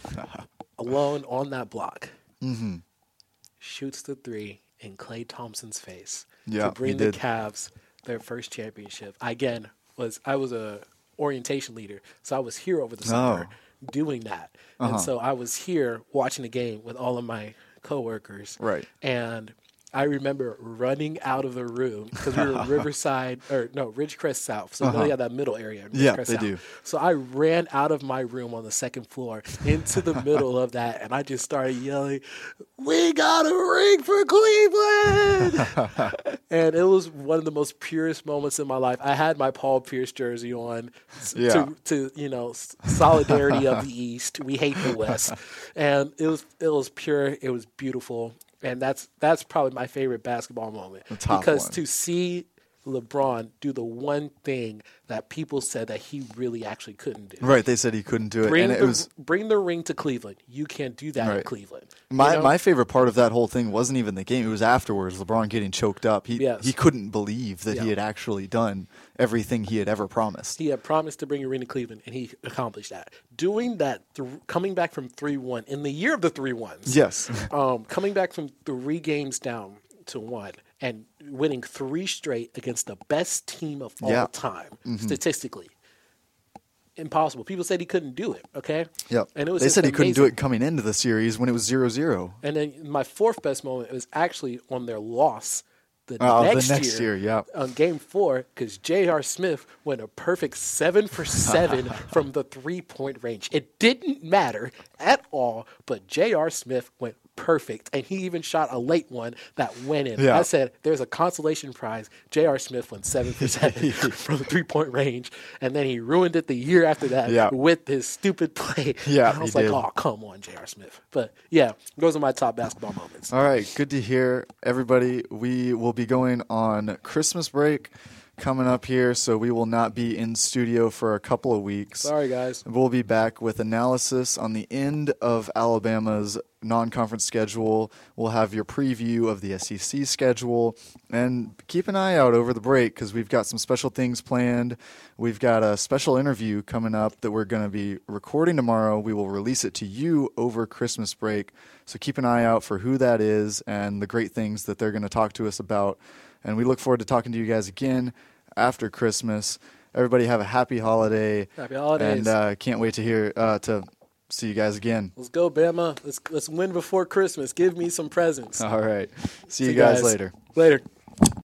alone on that block, Mm-hmm. shoots the three in Klay Thompson's face Yeah, to bring he the did. Cavs their first championship. I, again, was I was a orientation leader, so I was here over the summer doing that, Oh. Uh-huh. and so I was here watching the game with all of my coworkers. Right. And I remember running out of the room because we were Riverside or no Ridgecrest South, so Uh-huh. they have that middle area. Yeah, Ridgecrest they South. do. So I ran out of my room on the second floor into the middle of that, and I just started yelling, "We got a ring for Cleveland!" And it was one of the most purest moments in my life. I had my Paul Pierce jersey on s- Yeah. to, to you know s- solidarity of the East. We hate the West, and it was it was pure. It was beautiful. And that's that's probably my favorite basketball moment top because one. to see LeBron do the one thing that people said that he really actually couldn't do. Right. They said he couldn't do it. Bring and it the was bring the ring to Cleveland. You can't do that in Right. Cleveland. You my know? my favorite part of that whole thing wasn't even the game. It was afterwards. LeBron getting choked up. He Yes. he couldn't believe that Yeah. he had actually done everything he had ever promised. He had promised to bring a ring to Cleveland, and he accomplished that. Doing that, th- coming back from three one in the year of the three ones. Yes. um, coming back from three games down to one and winning three straight against the best team of all Yeah. time, Mm-hmm. statistically. Impossible. People said he couldn't do it, okay? Yep. And it was they just said he couldn't do amazing. it coming into the series when it was zero zero. And then my fourth best moment was actually on their loss the Oh, the next, next year, yeah. On game four, because J R. Smith went a perfect seven for seven from the three-point range. It didn't matter at all, but J R. Smith went perfect, and he even shot a late one that went in. Yeah. I said, there's a consolation prize. J R. Smith went seven for seven from the three-point range, and then he ruined it the year after that Yeah. with his stupid play. Yeah, and I was he like, did. oh, come on, J R. Smith. But, yeah, those are my top basketball moments. All right, good to hear, everybody. We will be going on Christmas break coming up here, so we will not be in studio for a couple of weeks. Sorry, guys. We'll be back with analysis on the end of Alabama's non-conference schedule. We'll have your preview of the S E C schedule, and keep an eye out over the break because we've got some special things planned. We've got a special interview coming up that we're going to be recording tomorrow. We will release it to you over Christmas break, so keep an eye out for who that is and the great things that they're going to talk to us about. And we look forward to talking to you guys again after Christmas. Everybody have a happy holiday. Happy holidays. And uh, can't wait to hear uh, to see you guys again. Let's go, Bama. Let's let's win before Christmas. Give me some presents. All right. See, See you guys guys. later. Later.